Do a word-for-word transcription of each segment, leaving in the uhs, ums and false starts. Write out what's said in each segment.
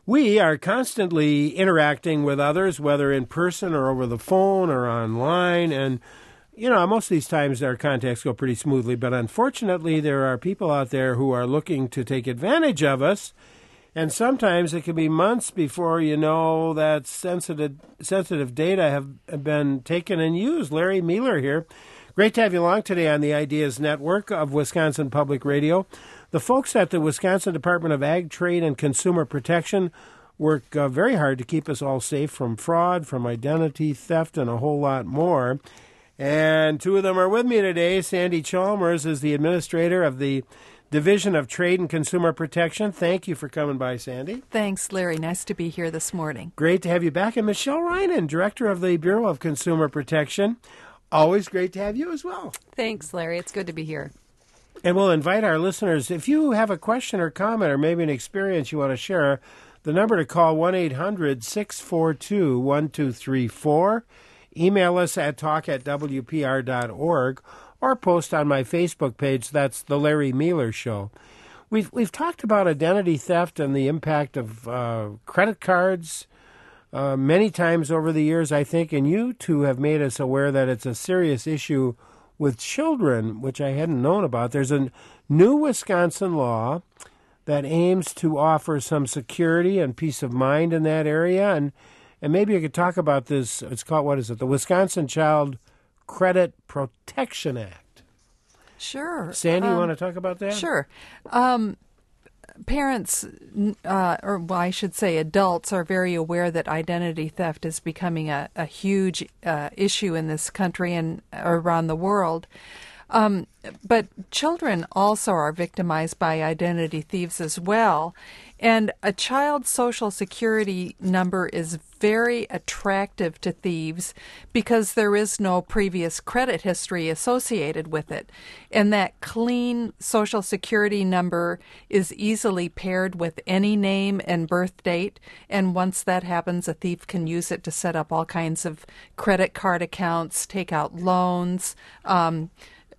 We are constantly interacting with others, whether in person or over the phone or online, and you know, most of these times our contacts go pretty smoothly, but unfortunately there are people out there who are looking to take advantage of us, and sometimes it can be months before you know that sensitive sensitive data have been taken and used. Larry Mueller here. Great to have you along today on the Ideas Network of Wisconsin Public Radio. The folks at the Wisconsin Department of Ag, Trade, and Consumer Protection work uh, very hard to keep us all safe from fraud, from identity theft, and a whole lot more. And two of them are with me today. Sandy Chalmers is the administrator of the Division of Trade and Consumer Protection. Thank you for coming by, Sandy. Thanks, Larry. Nice to be here this morning. Great to have you back. And Michelle Reinen, director of the Bureau of Consumer Protection. Always great to have you as well. Thanks, Larry. It's good to be here. And we'll invite our listeners, if you have a question or comment or maybe an experience you want to share, the number to call one eight hundred six four two one two three four. Email us at talk at w p r dot org or post on my Facebook page. That's The Larry Mueller Show. We've we've talked about identity theft and the impact of uh, credit cards uh, many times over the years, I think, and you two have made us aware that it's a serious issue with children, which I hadn't known about. There's a new Wisconsin law that aims to offer some security and peace of mind in that area, and And maybe you could talk about this. It's called, what is it? The Wisconsin Child Credit Protection Act. Sure. Sandy, um, you want to talk about that? Sure. Um, parents, uh, or well, I should say adults, are very aware that identity theft is becoming a, a huge uh, issue in this country and around the world. Um, but children also are victimized by identity thieves as well. And a child's social security number is very attractive to thieves because there is no previous credit history associated with it. And that clean social security number is easily paired with any name and birth date. And once that happens, a thief can use it to set up all kinds of credit card accounts, take out loans, um,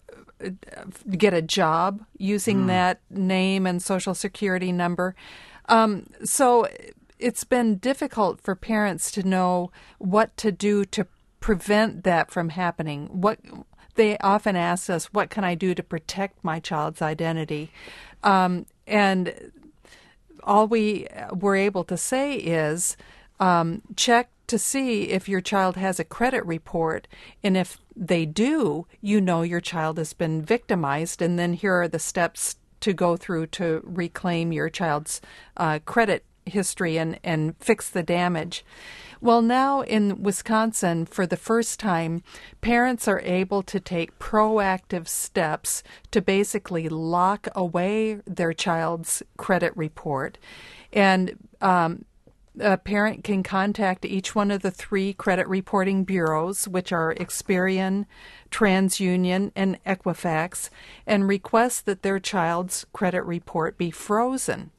get a job using mm. that name and social security number. Um, so it's been difficult for parents to know what to do to prevent that from happening. What they often ask us, what can I do to protect my child's identity? Um, and all we were able to say is um, check to see if your child has a credit report, and if they do, you know your child has been victimized, and then here are the steps to go through to reclaim your child's uh, credit history and, and fix the damage. Well, now in Wisconsin, for the first time, parents are able to take proactive steps to basically lock away their child's credit report. And um, a parent can contact each one of the three credit reporting bureaus, which are Experian, TransUnion, and Equifax, and request that their child's credit report be frozen.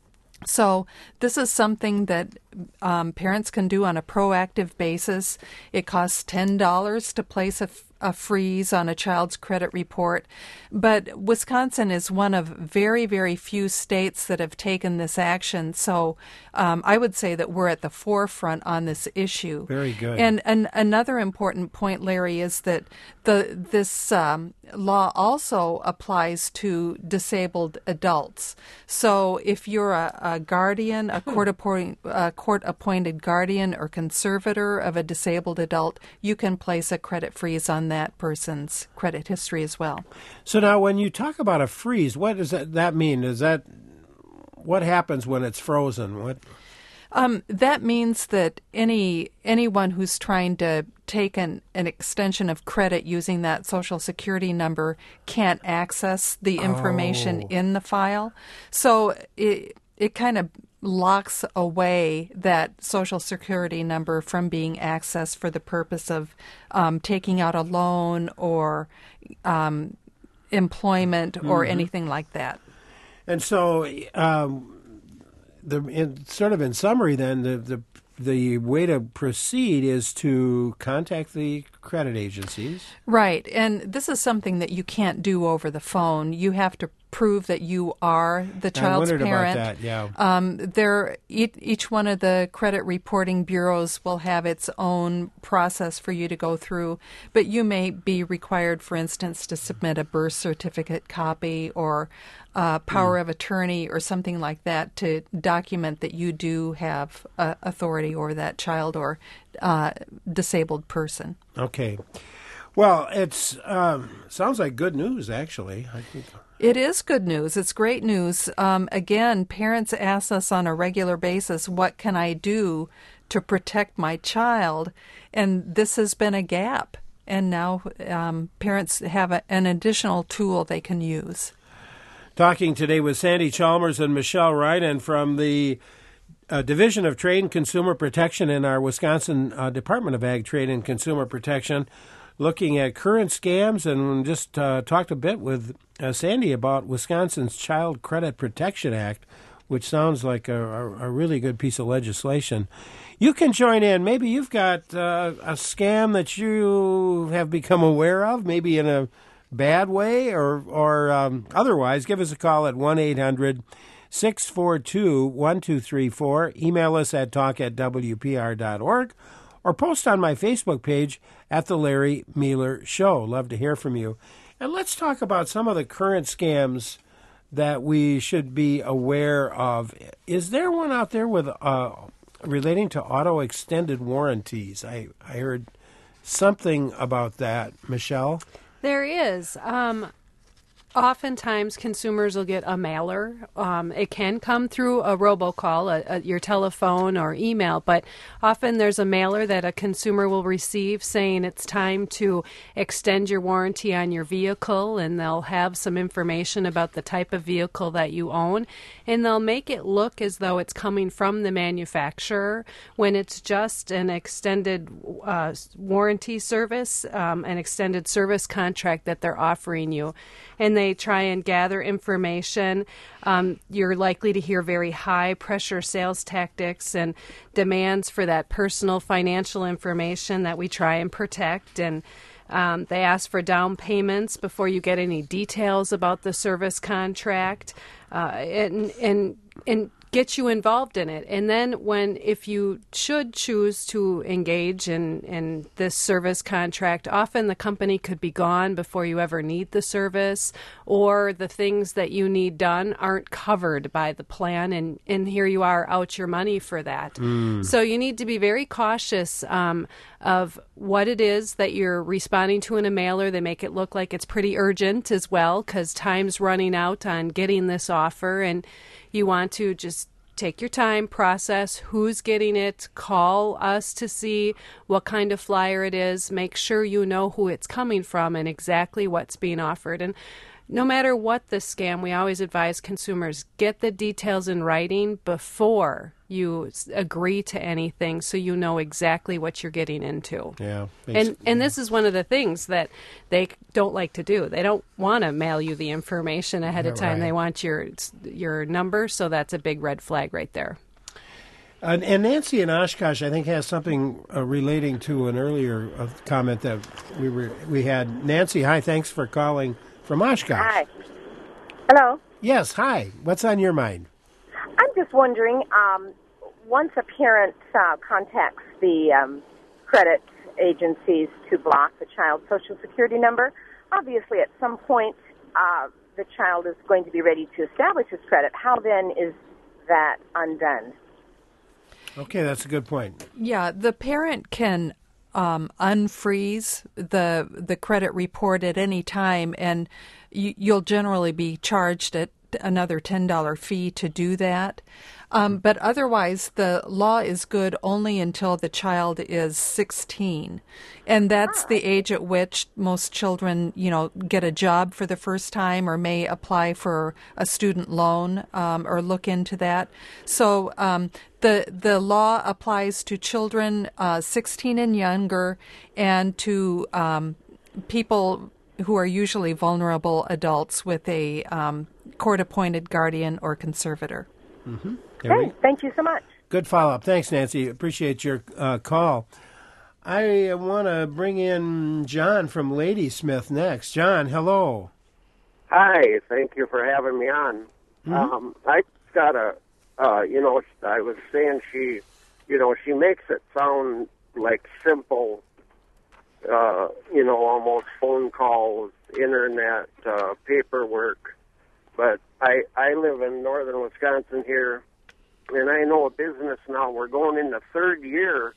So this is something that um, parents can do on a proactive basis. It costs ten dollars to place a, a freeze on a child's credit report. But Wisconsin is one of very, very few states that have taken this action. So um, I would say that we're at the forefront on this issue. Very good. And, and another important point, Larry, is that the this um, law also applies to disabled adults. So if you're a, a guardian, a court appoint, a court-appointed guardian or conservator of a disabled adult, you can place a credit freeze on that person's credit history as well. So now when you talk about a freeze, what does that, that mean? Is that what happens when it's frozen? What? Um, that means that any anyone who's trying to take an, an extension of credit using that Social Security number can't access the information oh. in the file. So it it kind of locks away that Social Security number from being accessed for the purpose of um, taking out a loan or um, employment mm-hmm. or anything like that. And so, um, the in, sort of in summary, then the, the the way to proceed is to contact the credit agencies. Right, and this is something that you can't do over the phone. You have to prove that you are the I child's wondered parent. about that, yeah. Um, there, each, each one of the credit reporting bureaus will have its own process for you to go through, but you may be required, for instance, to submit a birth certificate copy or uh, power mm. of attorney or something like that to document that you do have uh, authority over that child or uh, disabled person. Okay. Well, it's um, sounds like good news, actually. I think. It is good news. It's great news. Um, again, parents ask us on a regular basis, what can I do to protect my child? And this has been a gap. And now um, parents have a, an additional tool they can use. Talking today with Sandy Chalmers and Michelle Ryden from the uh, Division of Trade and Consumer Protection in our Wisconsin uh, Department of Ag, Trade and Consumer Protection, looking at current scams, and just uh, talked a bit with uh, Sandy about Wisconsin's Child Credit Protection Act, which sounds like a, a, a really good piece of legislation. You can join in. Maybe you've got uh, a scam that you have become aware of, maybe in a bad way or, or um, otherwise. Give us a call at one eight hundred six four two one two three four. Email us at talk at w p r dot org. Or post on my Facebook page at The Larry Mueller Show. Love to hear from you. And let's talk about some of the current scams that we should be aware of. Is there one out there with uh, relating to auto extended warranties? I, I heard something about that. Michelle? There is. Um, oftentimes, consumers will get a mailer. Um, it can come through a robocall, a, a, your telephone or email, but often there's a mailer that a consumer will receive saying it's time to extend your warranty on your vehicle, and they'll have some information about the type of vehicle that you own, and they'll make it look as though it's coming from the manufacturer when it's just an extended uh, warranty service, um, an extended service contract that they're offering you. And they try and gather information. Um, you're likely to hear very high pressure sales tactics and demands for that personal financial information that we try and protect. And um, they ask for down payments before you get any details about the service contract, uh, and and and get you involved in it. And then when, if you should choose to engage in, in this service contract, often the company could be gone before you ever need the service, or the things that you need done aren't covered by the plan, and, and here you are out your money for that. Mm. So you need to be very cautious um, of what it is that you're responding to in a mailer. They make it look like it's pretty urgent as well, because time's running out on getting this offer, and you want to just take your time, process who's getting it, call us to see what kind of flyer it is, make sure you know who it's coming from and exactly what's being offered. And no matter what the scam, we always advise consumers, get the details in writing before you agree to anything, so you know exactly what you're getting into. Yeah, and and this is one of the things that they don't like to do. They don't want to mail you the information ahead of time. Right. They want your your number, so that's a big red flag right there. Uh, and Nancy in Oshkosh, I think, has something uh, relating to an earlier uh, comment that we were we had. Nancy, hi, thanks for calling from Oshkosh. Hi. Hello. Yes, hi. What's on your mind? I'm just wondering, um, once a parent uh, contacts the um, credit agencies to block the child's Social Security number, obviously at some point uh, the child is going to be ready to establish his credit. How then is that undone? Okay, that's a good point. Yeah, the parent can um, unfreeze the the credit report at any time, and you, you'll generally be charged at another ten dollars fee to do that. Um, but otherwise, the law is good only until the child is sixteen. And that's the age at which most children, you know, get a job for the first time or may apply for a student loan um, or look into that. So um, the the law applies to children uh, sixteen and younger, and to um, people who are usually vulnerable adults with a um, court-appointed guardian or conservator. Mm-hmm. Okay, thank you so much. Good follow-up. Thanks, Nancy. Appreciate your uh, call. I want to bring in John from Ladysmith next. John, hello. Hi, thank you for having me on. Mm-hmm. Um, I got a, uh, you know, I was saying she, you know, she makes it sound like simple, uh, you know, almost phone calls, internet, uh, paperwork. But I, I live in northern Wisconsin here, and I know a business now. We're going in the third year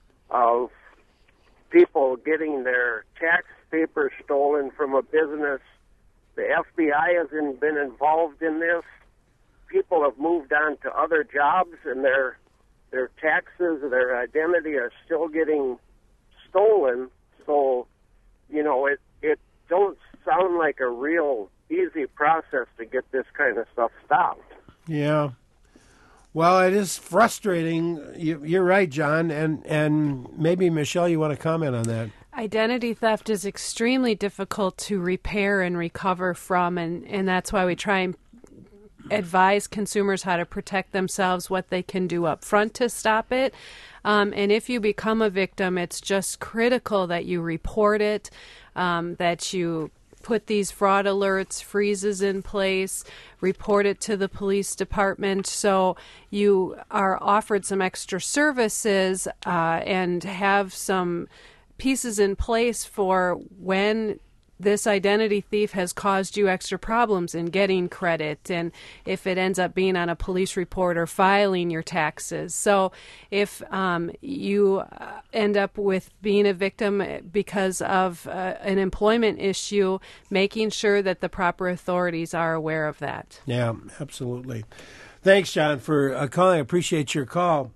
of people getting their tax papers stolen from a business. The F B I hasn't been involved in this. People have moved on to other jobs, and their their taxes, their identity are still getting stolen. So, you know, it it don't sound like a real easy process to get this kind of stuff stopped. Yeah. Well, it is frustrating. You, you're right, John, and and maybe Michelle, you want to comment on that? Identity theft is extremely difficult to repair and recover from, and, and that's why we try and advise consumers how to protect themselves, what they can do up front to stop it. Um, and if you become a victim, it's just critical that you report it, um, that you put these fraud alerts, freezes in place, report it to the police department so you are offered some extra services uh, and have some pieces in place for when this identity thief has caused you extra problems in getting credit, and if it ends up being on a police report or filing your taxes. So if um, you end up with being a victim because of uh, an employment issue, making sure that the proper authorities are aware of that. Yeah, absolutely. Thanks, John, for uh, calling. I appreciate your call.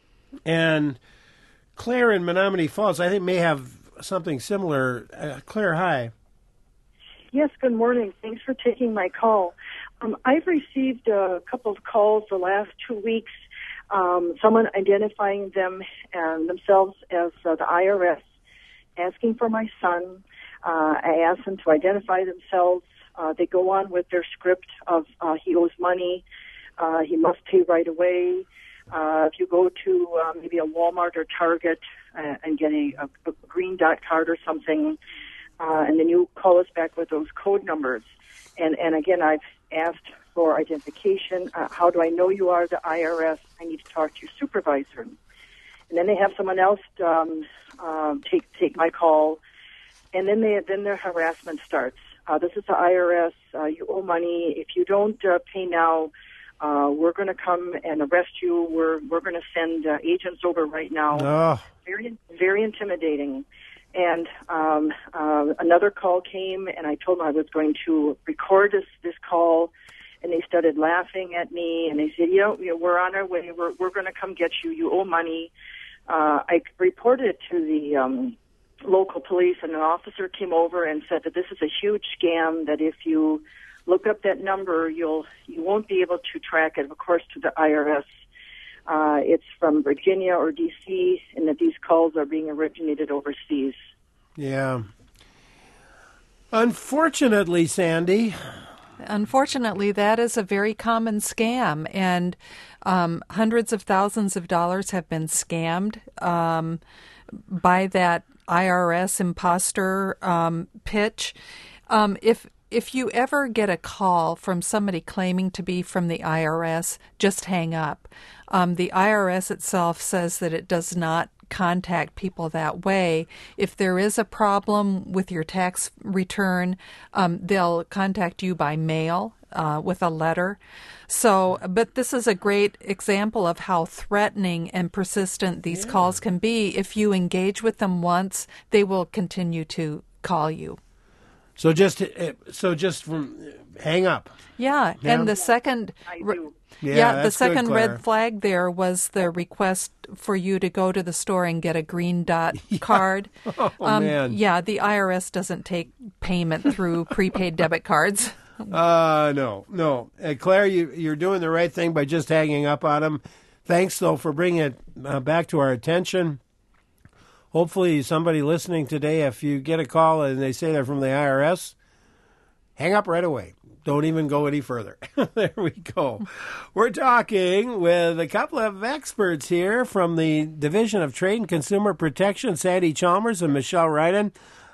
And Claire in Menominee Falls, I think, may have something similar. Uh, Claire, hi. Yes, good morning. Thanks for taking my call. Um, I've received a couple of calls the last two weeks, um, someone identifying them and themselves as uh, the I R S, asking for my son. Uh, I asked them to identify themselves. Uh, they go on with their script of uh, he owes money, uh, he must pay right away. Uh, if you go to uh, maybe a Walmart or Target uh, and get a, a, a green dot card or something, Uh, and then you call us back with those code numbers. And, and again, I've asked for identification. Uh, how do I know you are the I R S? I need to talk to your supervisor. And then they have someone else um, um, take take my call. And then they then their harassment starts. Uh, this is the I R S. Uh, you owe money. If you don't uh, pay now, uh, we're going to come and arrest you. We're we're going to send uh, agents over right now. Oh. Very very intimidating. And um, uh, another call came, and I told them I was going to record this, this call, and they started laughing at me, and they said, you know, you know we're on our way. We're, we're going to come get you. You owe money. Uh, I reported it to the um, local police, and an officer came over and said that this is a huge scam, that if you look up that number, you'll you won't be able to track it, of course, to the I R S. Uh, it's from Virginia or D C, and that these calls are being originated overseas. Yeah. Unfortunately, Sandy. Unfortunately, that is a very common scam, and um, hundreds of thousands of dollars have been scammed um, by that I R S imposter um, pitch. Um, if If you ever get a call from somebody claiming to be from the I R S, just hang up. Um, the I R S itself says that it does not contact people that way. If there is a problem with your tax return, um, they'll contact you by mail uh, with a letter. So, but this is a great example of how threatening and persistent these yeah. calls can be. If you engage with them once, they will continue to call you. So just so just from hang up. Yeah, yeah. And the second, I do. Yeah, yeah the second good, red flag there was the request for you to go to the store and get a green dot yeah. card. Oh um, man. Yeah, the I R S doesn't take payment through prepaid debit cards. Uh no, no. Uh, Claire, you you're doing the right thing by just hanging up on them. Thanks though for bringing it uh, back to our attention. Hopefully somebody listening today, if you get a call and they say they're from the I R S, hang up right away. Don't even go any further. There we go. We're talking with a couple of experts here from the Division of Trade and Consumer Protection, Sandy Chalmers and Michelle Ryden.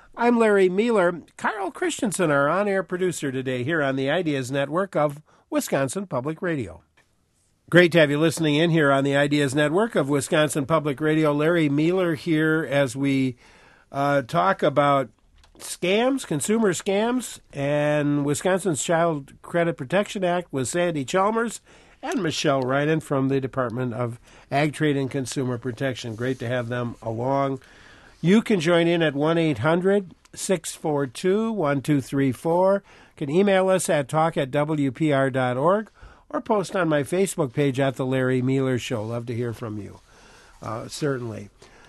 I'm Larry Mueller. Carl Christensen, our on-air producer today here on the Ideas Network of Wisconsin Public Radio. Great to have you listening in here on the Ideas Network of Wisconsin Public Radio. Larry Mueller here as we uh, talk about scams, consumer scams, and Wisconsin's Child Credit Protection Act with Sandy Chalmers and Michelle Reinen from the Department of Ag Trade and Consumer Protection. Great to have them along. You can join in at one eight hundred six four two one two three four. You can email us at talk at w p r dot org or post on my Facebook page at The Larry Mueller Show. Love to hear from you, uh, certainly.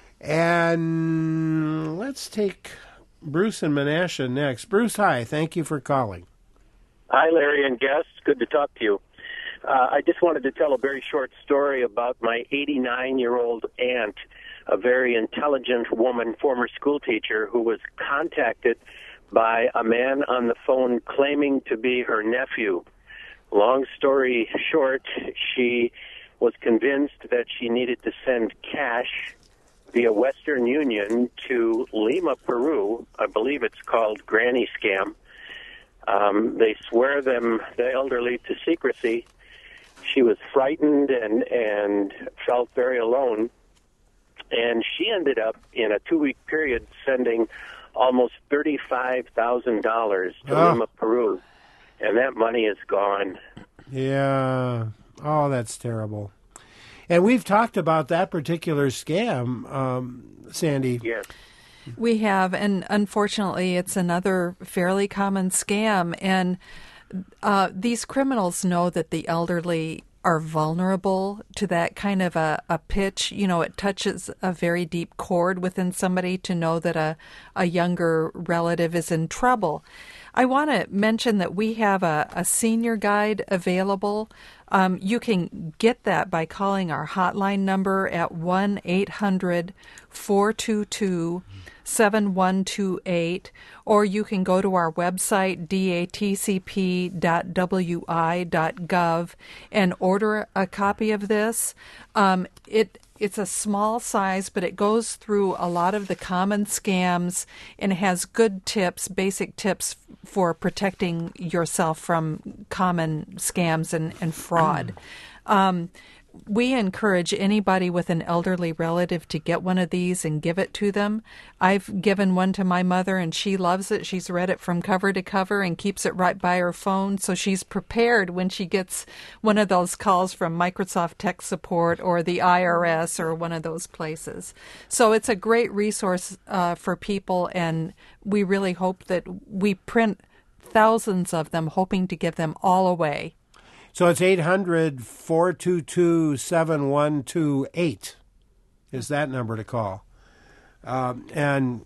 And let's take Bruce and Menasha next. Bruce, hi. Thank you for calling. Hi, Larry and guests. Good to talk to you. Uh, I just wanted to tell a very short story about my eighty-nine-year-old aunt, a very intelligent woman, former school teacher, who was contacted by a man on the phone claiming to be her nephew. Long story short, she was convinced that she needed to send cash via Western Union to Lima, Peru. I believe it's called Granny Scam. Um, they swear them, the elderly, to secrecy. She was frightened and, and felt very alone. And she ended up, in a two-week period, sending almost thirty-five thousand dollars to oh. Lima, Peru. And that money is gone. Yeah. Oh, that's terrible. And we've talked about that particular scam, um, Sandy. Yes. We have, and unfortunately, it's another fairly common scam. And uh, these criminals know that the elderly are vulnerable to that kind of a, a pitch. You know, it touches a very deep chord within somebody to know that a, a younger relative is in trouble. I want to mention that we have a, a senior guide available. Um, you can get that by calling our hotline number at one eight hundred four two two seven one two eight, or you can go to our website, d a t c p dot w i dot gov, and order a copy of this. Um, it It's a small size, but it goes through a lot of the common scams and has good tips, basic tips for protecting yourself from common scams and, and fraud. Um, we encourage anybody with an elderly relative to get one of these and give it to them. I've given one to my mother, and she loves it. She's read it from cover to cover and keeps it right by her phone, so she's prepared when she gets one of those calls from Microsoft Tech Support or the I R S or one of those places. So it's a great resource uh, for people, and we really hope that we print thousands of them, hoping to give them all away. So it's eight hundred four two two seven one two eight is that number to call. Um, and,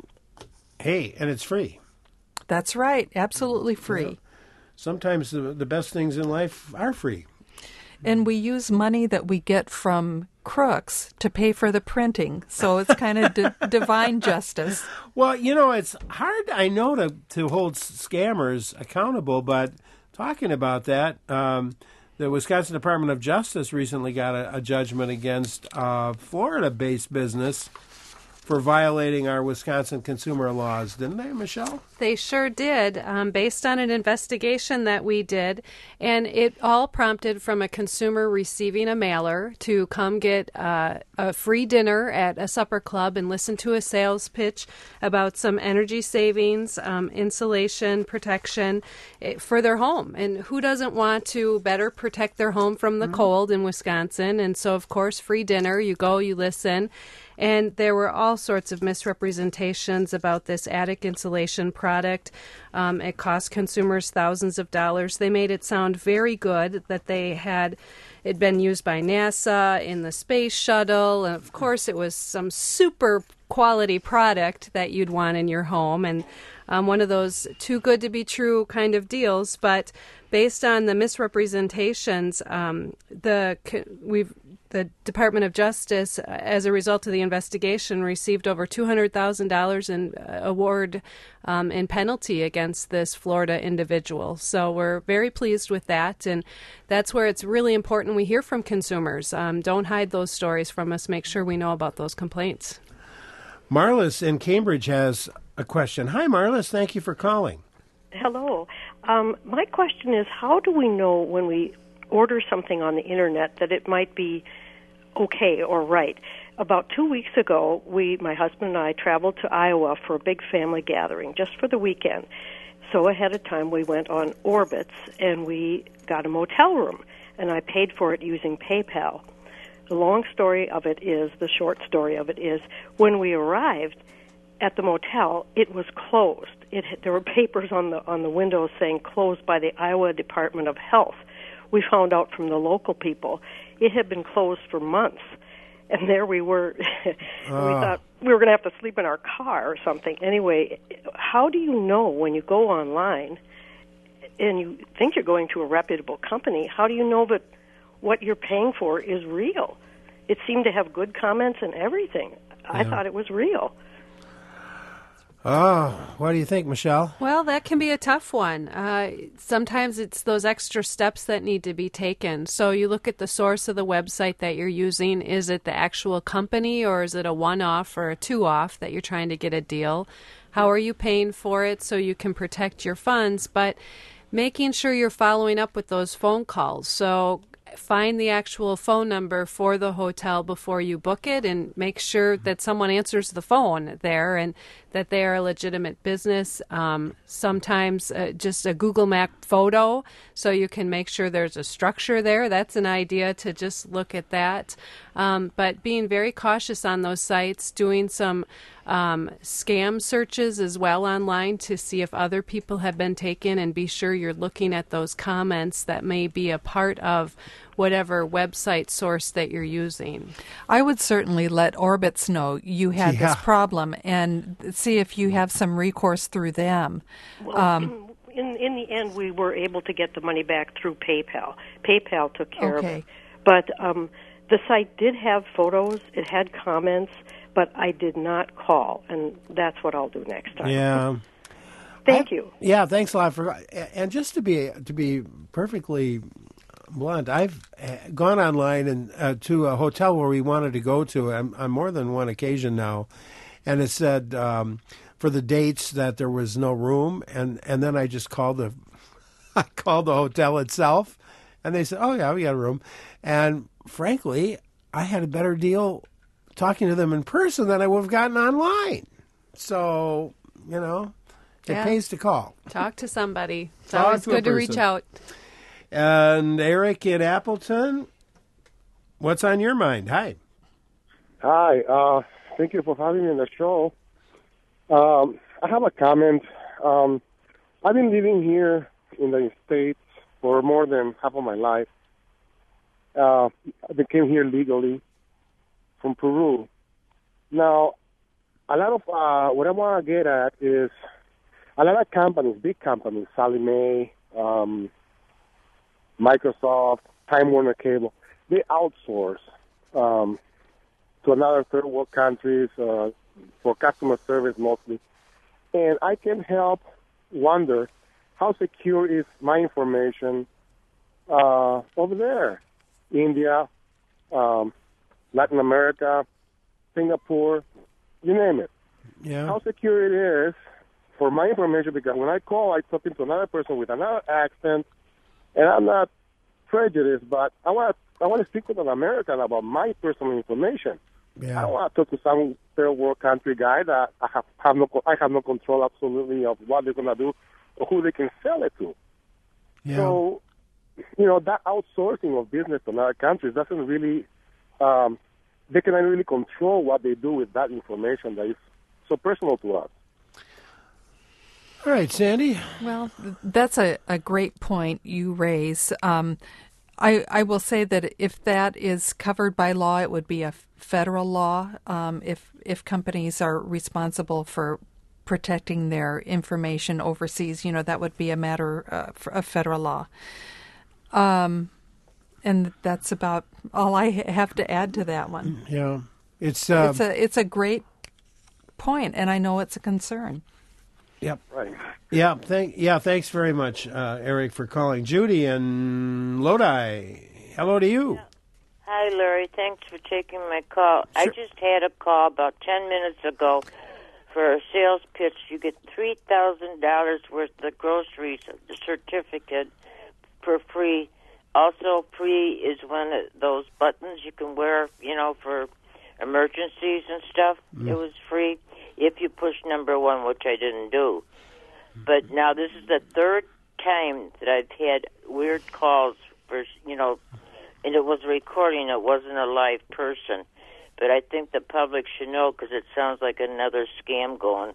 hey, and it's free. That's right. Absolutely free. You know, sometimes the, the best things in life are free. And we use money that we get from crooks to pay for the printing. So it's kind of d- divine justice. Well, you know, it's hard, I know, to, to hold scammers accountable, but talking about that, um, the Wisconsin Department of Justice recently got a, a judgment against a Florida-based business for violating our Wisconsin consumer laws, didn't they, Michelle? They sure did, um, based on an investigation that we did. And it all prompted from a consumer receiving a mailer to come get uh, a free dinner at a supper club and listen to a sales pitch about some energy savings, um, insulation, protection eh, for their home. And who doesn't want to better protect their home from the mm-hmm. cold in Wisconsin? And so, of course, free dinner. You go, you listen. And there were all sorts of misrepresentations about this attic insulation product. Um, it cost consumers thousands of dollars. They made it sound very good that they had it been used by NASA in the space shuttle. And, of course, it was some super quality product that you'd want in your home. And um, one of those too good to be true kind of deals. But based on the misrepresentations, um, the we've the Department of Justice, as a result of the investigation, received over two hundred thousand dollars in uh, award um, in penalty against this Florida individual. So we're very pleased with that, and that's where it's really important we hear from consumers. Um, don't hide those stories from us. Make sure we know about those complaints. Marlis in Cambridge has a question. Hi, Marlis. Thank you for calling. Hello. Um, my question is, how do we know when we order something on the Internet that it might be okay or right? About two weeks ago, we, my husband and I, traveled to Iowa for a big family gathering, just for the weekend. So ahead of time, we went on Orbitz, and we got a motel room, and I paid for it using PayPal. The long story of it is, the short story of it is, when we arrived at the motel, it was closed. It there were papers on the on the windows saying closed by the Iowa Department of Health. We found out from the local people it had been closed for months, and there we were. Oh. We thought we were going to have to sleep in our car or something. Anyway, how do you know when you go online and you think you're going to a reputable company? How do you know that what you're paying for is real? It seemed to have good comments and everything. I Yeah. thought it was real. Oh, what do you think, Michelle? Well, that can be a tough one. Uh, sometimes it's those extra steps that need to be taken. So you look at the source of the website that you're using. Is it the actual company, or is it a one-off or a two-off that you're trying to get a deal? How are you paying for it so you can protect your funds? But making sure you're following up with those phone calls. So find the actual phone number for the hotel before you book it, and make sure that someone answers the phone there and that they are a legitimate business. Um, sometimes uh, just a Google Map photo so you can make sure there's a structure there. That's an idea to just look at that. Um, but being very cautious on those sites, doing some um, scam searches as well online to see if other people have been taken, and be sure you're looking at those comments that may be a part of whatever website source that you're using. I would certainly let Orbitz know you had Yeah. this problem and see if you have some recourse through them. Well, Um, in in the end, we were able to get the money back through PayPal. PayPal took care of Okay. it. But um, the site did have photos. It had comments, but I did not call, and that's what I'll do next time. Yeah. Thank I- you. Yeah, thanks a lot for. And just to be to be perfectly blunt, I've uh, gone online and uh, to a hotel where we wanted to go to on, on more than one occasion now, and it said um, for the dates that there was no room, and, and then I just called the I called the hotel itself, and they said, "Oh yeah, we got a room," and frankly, I had a better deal talking to them in person than I would have gotten online. So you know, it Yeah. pays to call. Talk to somebody. It's Talk always to a good to reach person. out. And Eric in Appleton, what's on your mind? Hi. Hi, uh, thank you for having me on the show. Um, I have a comment. Um, I've been living here in the States for more than half of my life. Uh, I came here legally from Peru. Now, a lot of uh, what I want to get at is a lot of companies, big companies, Sallie Mae, um, Microsoft, Time Warner Cable, they outsource um, to another third world countries uh, for customer service mostly. And I can't help wonder how secure is my information uh, over there. India, um, Latin America, Singapore, you name it. Yeah. How secure it is for my information, because when I call, I talk to another person with another accent, and I'm not prejudiced, but I want to I want to speak with an American about my personal information. Yeah. I don't want to talk to some third world country guy that I have, have no I have no control absolutely of what they're going to do or who they can sell it to. Yeah. So, you know, that outsourcing of business to other countries doesn't really, um, they cannot really control what they do with that information that is so personal to us. All right, Sandy. Well, that's a, a great point you raise. Um, I, I will say that if that is covered by law, it would be a federal law. Um, if if companies are responsible for protecting their information overseas, you know, that would be a matter uh, of federal law. Um, and that's about all I have to add to that one. Yeah. It's uh, It's a it's a great point, and I know it's a concern. Yep. Right. Yeah. Thank. Yeah. Thanks very much, uh, Eric, for calling. Judy in Lodi. Hello to you. Hi, Larry. Thanks for taking my call. Sure. I just had a call about ten minutes ago for a sales pitch. You get three thousand dollars worth of groceries, the certificate, for free. Also, free is one of those buttons you can wear, you know, for emergencies and stuff. Mm. It was free if you push number one, which I didn't do. But now this is the third time that I've had weird calls for, you know, and it was a recording. It wasn't a live person. But I think the public should know because it sounds like another scam going.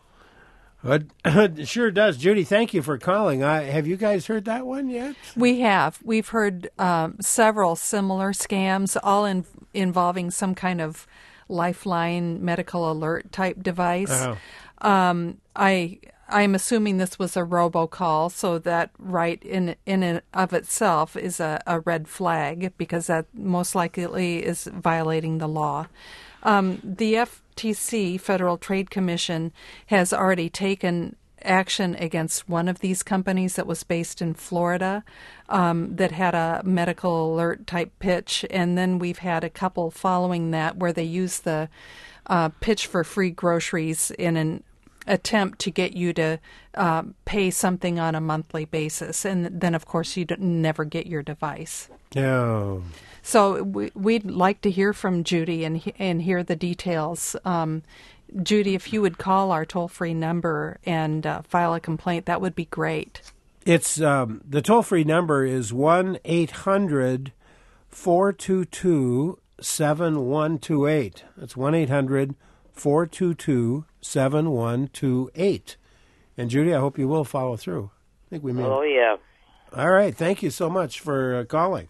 It sure does. Judy, thank you for calling. I, have you guys heard that one yet? We have. We've heard um, several similar scams, all in, involving some kind of Lifeline medical alert type device. Oh. Um, I... I'm assuming this was a robocall, so that right in in and of itself is a, a red flag because that most likely is violating the law. Um, the F T C, Federal Trade Commission, has already taken action against one of these companies that was based in Florida um, that had a medical alert type pitch, and then we've had a couple following that where they used the uh, pitch for free groceries in an attempt to get you to uh, pay something on a monthly basis, and then of course you never get your device. No. So we, we'd like to hear from Judy and and hear the details. Um, Judy, if you would call our toll-free number and uh, file a complaint, that would be great. It's um, the toll-free number is one eight hundred four two two seven one two eight. That's one eight hundred four two two seven one two eight. And Judy, I hope you will follow through. I think we may. Oh, yeah. All right. Thank you so much for uh, calling.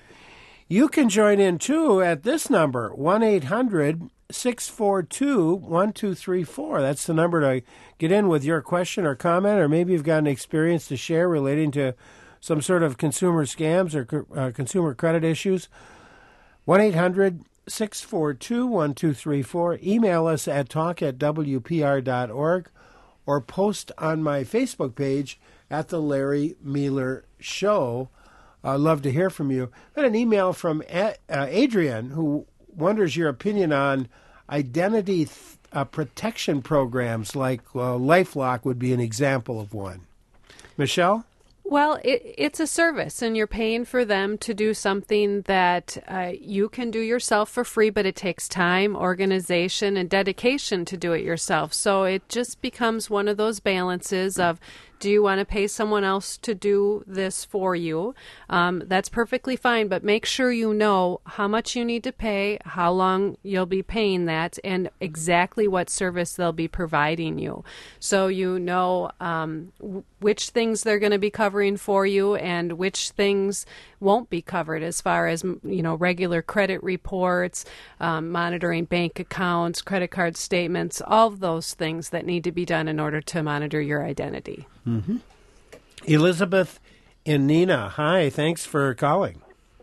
You can join in, too, at this number, one eight hundred six four two one two three four. That's the number to get in with your question or comment, or maybe you've got an experience to share relating to some sort of consumer scams or uh, consumer credit issues. one eight hundred six four two one two three four. Email us at talk at w p r dot org or post on my Facebook page at The Larry Mealer Show. I'd love to hear from you. I had an email from A- uh, Adrian who wonders your opinion on identity th- uh, protection programs like uh, LifeLock would be an example of one. Michelle? Well, it, it's a service, and you're paying for them to do something that uh, you can do yourself for free, but it takes time, organization, and dedication to do it yourself. So it just becomes one of those balances of, do you want to pay someone else to do this for you? Um, that's perfectly fine, but make sure you know how much you need to pay, how long you'll be paying that, and exactly what service they'll be providing you. So you know um, w- which things they're going to be covering for you and which things won't be covered as far as, you know, regular credit reports, um, monitoring bank accounts, credit card statements, all of those things that need to be done in order to monitor your identity. Mm-hmm. Elizabeth and Nina, hi, thanks for calling.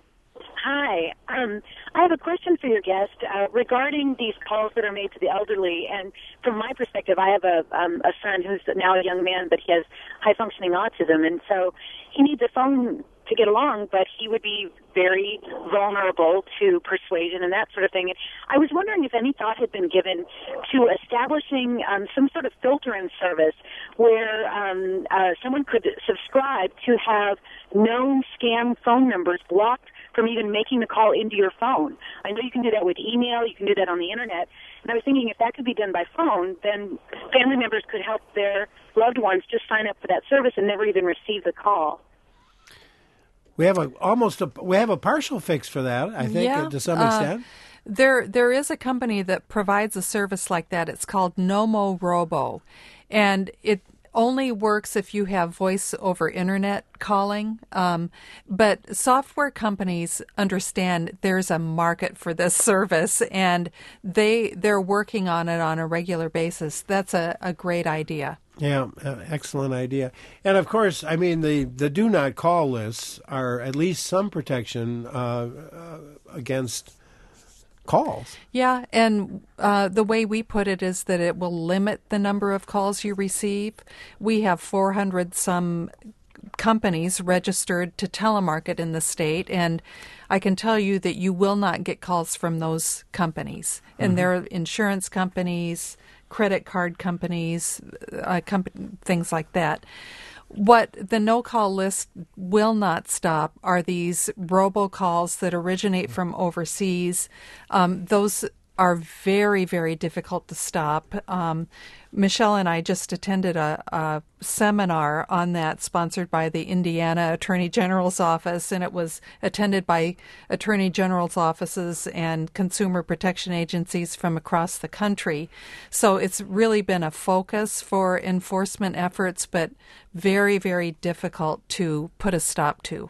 Hi. Um, I have a question for your guest uh, regarding these calls that are made to the elderly. And from my perspective, I have a, um, a son who's now a young man, but he has high-functioning autism. And so he needs a phone to get along, but he would be very vulnerable to persuasion and that sort of thing. And I was wondering if any thought had been given to establishing um, some sort of filtering service where um, uh, someone could subscribe to have known scam phone numbers blocked from even making the call into your phone. I know you can do that with email, you can do that on the internet, and I was thinking if that could be done by phone, then family members could help their loved ones just sign up for that service and never even receive the call. We have a almost a we have a partial fix for that, I think, yeah, to some uh, extent. There, there is a company that provides a service like that. It's called Nomo Robo, and it only works if you have voice over internet calling. Um, but software companies understand there's a market for this service, and they they're working on it on a regular basis. That's a, a great idea. Yeah, uh, excellent idea. And of course, I mean, the, the do not call lists are at least some protection uh, uh, against calls. Yeah, and uh, the way we put it is that it will limit the number of calls you receive. We have four hundred some companies registered to telemarket in the state, and I can tell you that you will not get calls from those companies. And Mm-hmm. they're insurance companies, credit card companies, uh, comp- things like that. What the no-call list will not stop are these robocalls that originate from overseas. Um, those are very, very difficult to stop. Um, Michelle and I just attended a, a seminar on that sponsored by the Indiana Attorney General's Office, and it was attended by Attorney General's offices and consumer protection agencies from across the country. So it's really been a focus for enforcement efforts, but very, very difficult to put a stop to.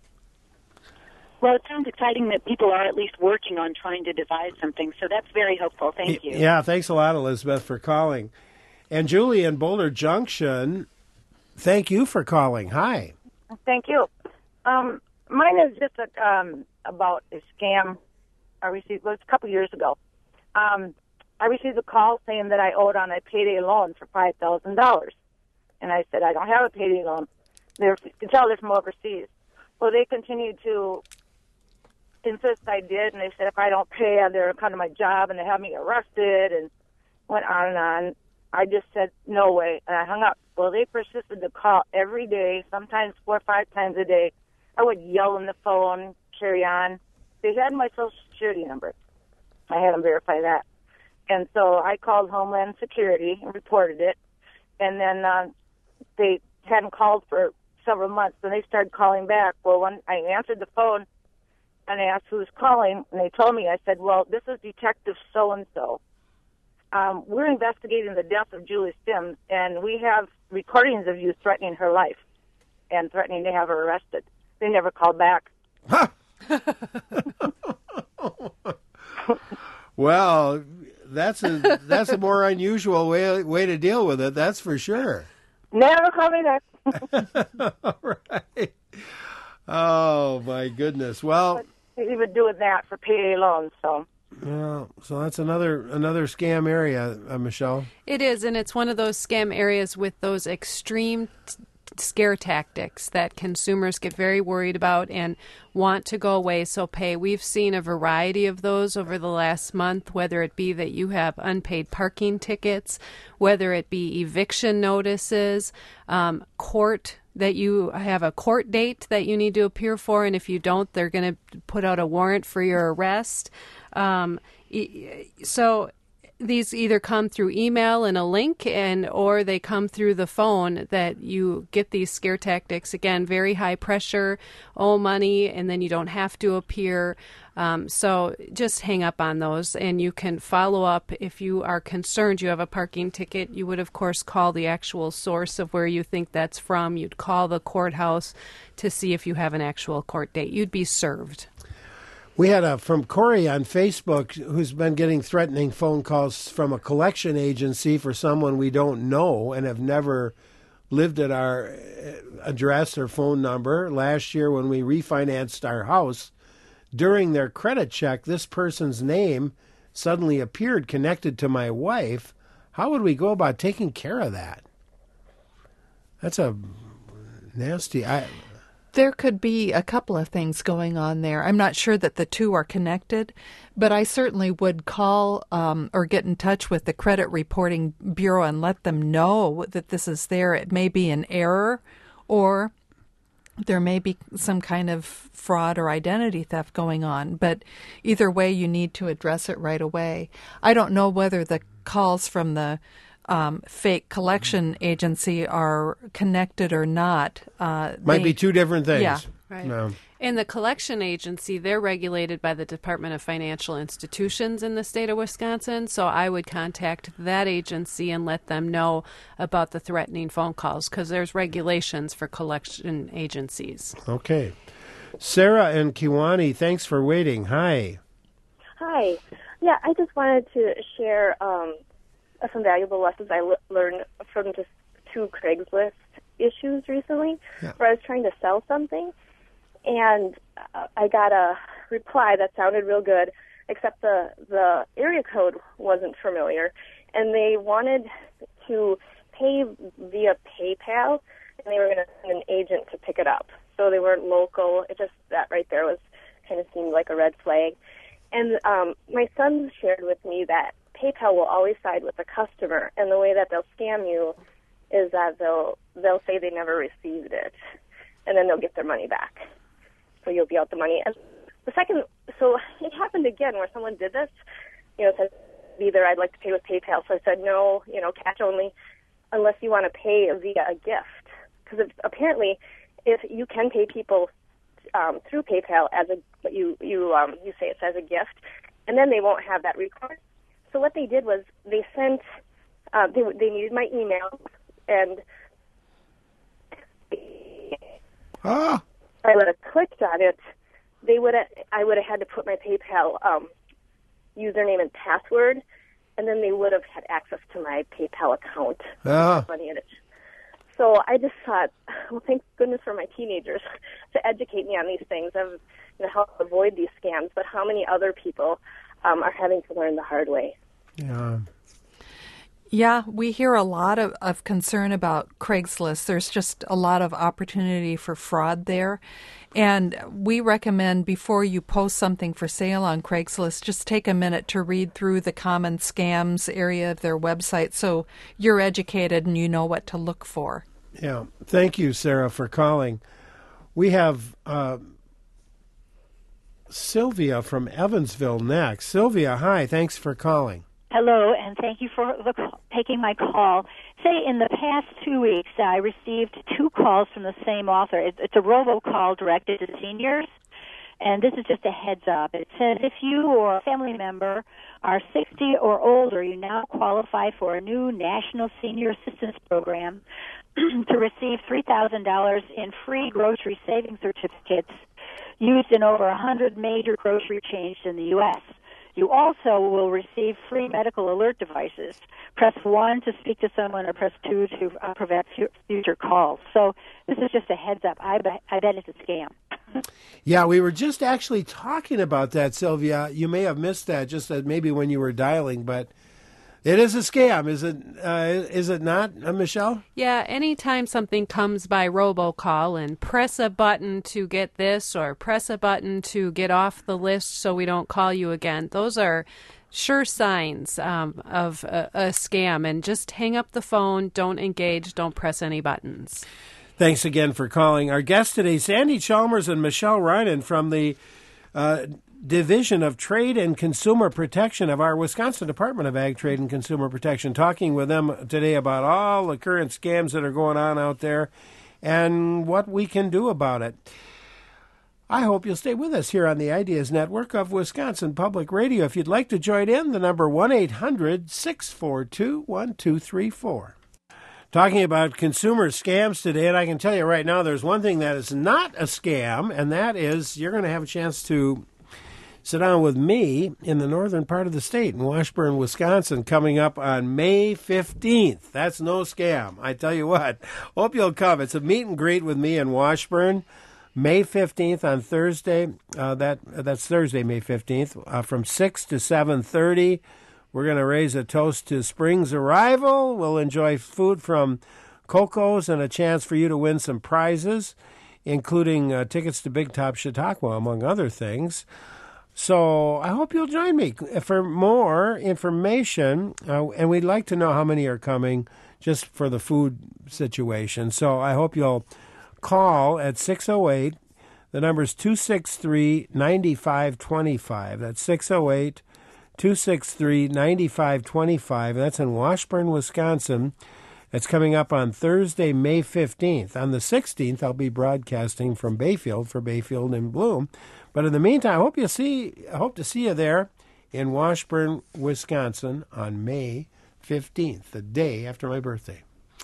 Well, it sounds exciting that people are at least working on trying to devise something, so that's very helpful. Thank you. Yeah, thanks a lot, Elizabeth, for calling. And Julie in Boulder Junction, thank you for calling. Hi. Thank you. Um, mine is just a, um, about a scam I received, well, it was a couple years ago. Um, I received a call saying that I owed on a payday loan for five thousand dollars. And I said, I don't have a payday loan. They're, you can tell they're from overseas. Well, they continued to insist I did, and they said if I don't pay, they're going to come to my job and they have me arrested, and went on and on. I just said, no way, and I hung up. Well, they persisted to call every day, sometimes four or five times a day. I would yell on the phone, carry on. They had my Social Security number. I had them verify that. And so I called Homeland Security and reported it, and then uh, they hadn't called for several months, and they started calling back. Well, when I answered the phone, and I asked who was calling, and they told me, I said, well, this is Detective so-and-so. Um, we're investigating the death of Julie Sims, and we have recordings of you threatening her life and threatening to have her arrested. They never called back. Well, that's a that's a more unusual way way to deal with it, that's for sure. Never called me back. All right. Oh, my goodness. Well, even doing that for payday loans, so. Well, so that's another another scam area, uh, Michelle. It is, and it's one of those scam areas with those extreme t- scare tactics that consumers get very worried about and want to go away, so pay. We've seen a variety of those over the last month, whether it be that you have unpaid parking tickets, whether it be eviction notices, um, court that you have a court date that you need to appear for, and if you don't, they're going to put out a warrant for your arrest. Um, so these either come through email and a link, and or they come through the phone that you get these scare tactics. Again, very high pressure, owe money, and then you don't have to appear. Um, so just hang up on those, and you can follow up if you are concerned you have a parking ticket. You would, of course, call the actual source of where you think that's from. You'd call the courthouse to see if you have an actual court date. You'd be served. We had a from Corey on Facebook who's been getting threatening phone calls from a collection agency for someone we don't know and have never lived at our address or phone number. Last year when we refinanced our house, during their credit check, this person's name suddenly appeared connected to my wife. How would we go about taking care of that? That's a nasty... I, There could be a couple of things going on there. I'm not sure that the two are connected, but I certainly would call um, or get in touch with the Credit Reporting Bureau and let them know that this is there. It may be an error, or there may be some kind of fraud or identity theft going on. But either way, you need to address it right away. I don't know whether the calls from the Um, fake collection agency are connected or not. Uh, Might they, be two different things. Yeah. Right. No. And the collection agency, they're regulated by the Department of Financial Institutions in the state of Wisconsin. So I would contact that agency and let them know about the threatening phone calls, because there's regulations for collection agencies. Okay. Sarah and Kiwani, thanks for waiting. Hi. Hi. Yeah, I just wanted to share um, some valuable lessons I l- learned from just two Craigslist issues recently, yeah. where I was trying to sell something, and uh, I got a reply that sounded real good, except the, the area code wasn't familiar, and they wanted to pay via PayPal and they were going to send an agent to pick it up. So they weren't local. It just, that right there was kind of seemed like a red flag. And um, my son shared with me that PayPal will always side with the customer, and the way that they'll scam you is that they'll they'll say they never received it, and then they'll get their money back. So you'll be out the money. And the second, so it happened again where someone did this, you know, said either I'd like to pay with PayPal. So I said no, you know, cash only, unless you want to pay via a gift, because apparently, if you can pay people um, through PayPal as a you you um, you say it's as a gift, and then they won't have that record. So what they did was they sent uh, they they needed my email, and ah. I would have clicked on it. They would have I would have had to put my PayPal um, username and password, and then they would have had access to my PayPal account. Ah. Money in it. So I just thought, well, thank goodness for my teenagers to educate me on these things of you know, how to avoid these scams, but how many other people um, are having to learn the hard way. Yeah. Yeah, we hear a lot of, of concern about Craigslist. There's just a lot of opportunity for fraud there. And we recommend before you post something for sale on Craigslist, just take a minute to read through the common scams area of their website so you're educated and you know what to look for. Yeah. Thank you, Sarah, for calling. We have uh, Sylvia from Evansville next. Sylvia, hi. Thanks for calling. Hello, and thank you for the, taking my call. Say, in the past two weeks, I received two calls from the same author. It, it's a robocall directed to seniors, and this is just a heads up. It says, if you or a family member are sixty or older, you now qualify for a new National Senior Assistance Program to receive three thousand dollars in free grocery savings certificates used in over one hundred major grocery chains in the U S You also will receive free medical alert devices. Press one to speak to someone or press two to uh, prevent fu- future calls. So this is just a heads up. I bet, I bet it's a scam. Yeah, we were just actually talking about that, Sylvia. You may have missed that just uh, maybe when you were dialing, but it is a scam. Is it, uh, is it not, uh, Michelle? Yeah, anytime something comes by robocall and press a button to get this or press a button to get off the list so we don't call you again, those are sure signs um, of a, a scam. And just hang up the phone, don't engage, don't press any buttons. Thanks again for calling. Our guests today, Sandy Chalmers and Michelle Reinen from the uh, Division of Trade and Consumer Protection of our Wisconsin Department of Ag, Trade and Consumer Protection, talking with them today about all the current scams that are going on out there and what we can do about it. I hope you'll stay with us here on the Ideas Network of Wisconsin Public Radio. If you'd like to join in, the number one eight hundred six four two one two three four. Talking about consumer scams today, and I can tell you right now there's one thing that is not a scam, and that is you're going to have a chance to sit down with me in the northern part of the state in Washburn, Wisconsin, coming up on May fifteenth. That's no scam. I tell you what, hope you'll come. It's a meet and greet with me in Washburn, May fifteenth on Thursday. Uh, that That's Thursday, May fifteenth, uh, from six to seven thirty. We're going to raise a toast to spring's arrival. We'll enjoy food from Coco's and a chance for you to win some prizes, including uh, tickets to Big Top Chautauqua, among other things. So I hope you'll join me for more information, uh, and we'd like to know how many are coming just for the food situation. So I hope you'll call at six oh eight. The number is two six three, nine five two five. That's six oh eight, two six three, nine five two five. That's in Washburn, Wisconsin. It's coming up on Thursday, May fifteenth. On the sixteenth, I'll be broadcasting from Bayfield for Bayfield in Bloom. But in the meantime, I hope you see. I hope to see you there in Washburn, Wisconsin, on May fifteenth, the day after my birthday.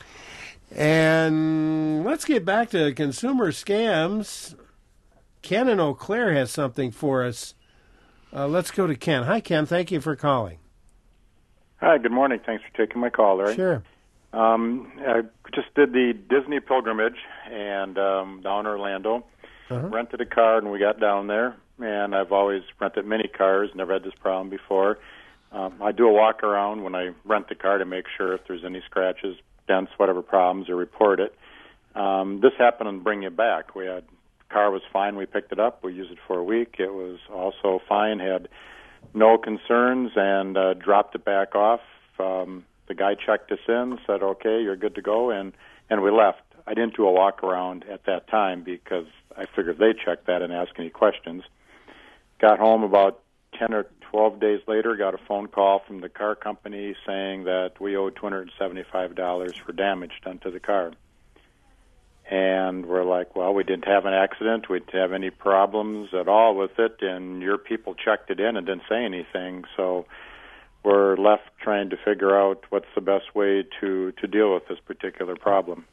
And let's get back to consumer scams. Ken in Eau Claire has something for us. Uh, let's go to Ken. Hi, Ken. Thank you for calling. Hi. Good morning. Thanks for taking my call, Larry. Sure. Um, I just did the Disney pilgrimage and um, down Orlando. Uh-huh. Rented a car, and we got down there. And I've always rented many cars, never had this problem before. Um, I do a walk around when I rent the car to make sure if there's any scratches, dents, whatever problems, or report it. Um, this happened on Bring It Back. We had car was fine. We picked it up. We used it for a week. It was also fine. Had no concerns, and uh, dropped it back off. Um, the guy checked us in, said, "Okay, you're good to go," and and we left. I didn't do a walk around at that time because I figured they checked that and ask any questions. Got home about ten or twelve days later. Got a phone call from the car company saying that we owed two hundred seventy-five dollars for damage done to the car. And we're like, well, we didn't have an accident. We didn't have any problems at all with it, and your people checked it in and didn't say anything. So we're left trying to figure out what's the best way to, to deal with this particular problem.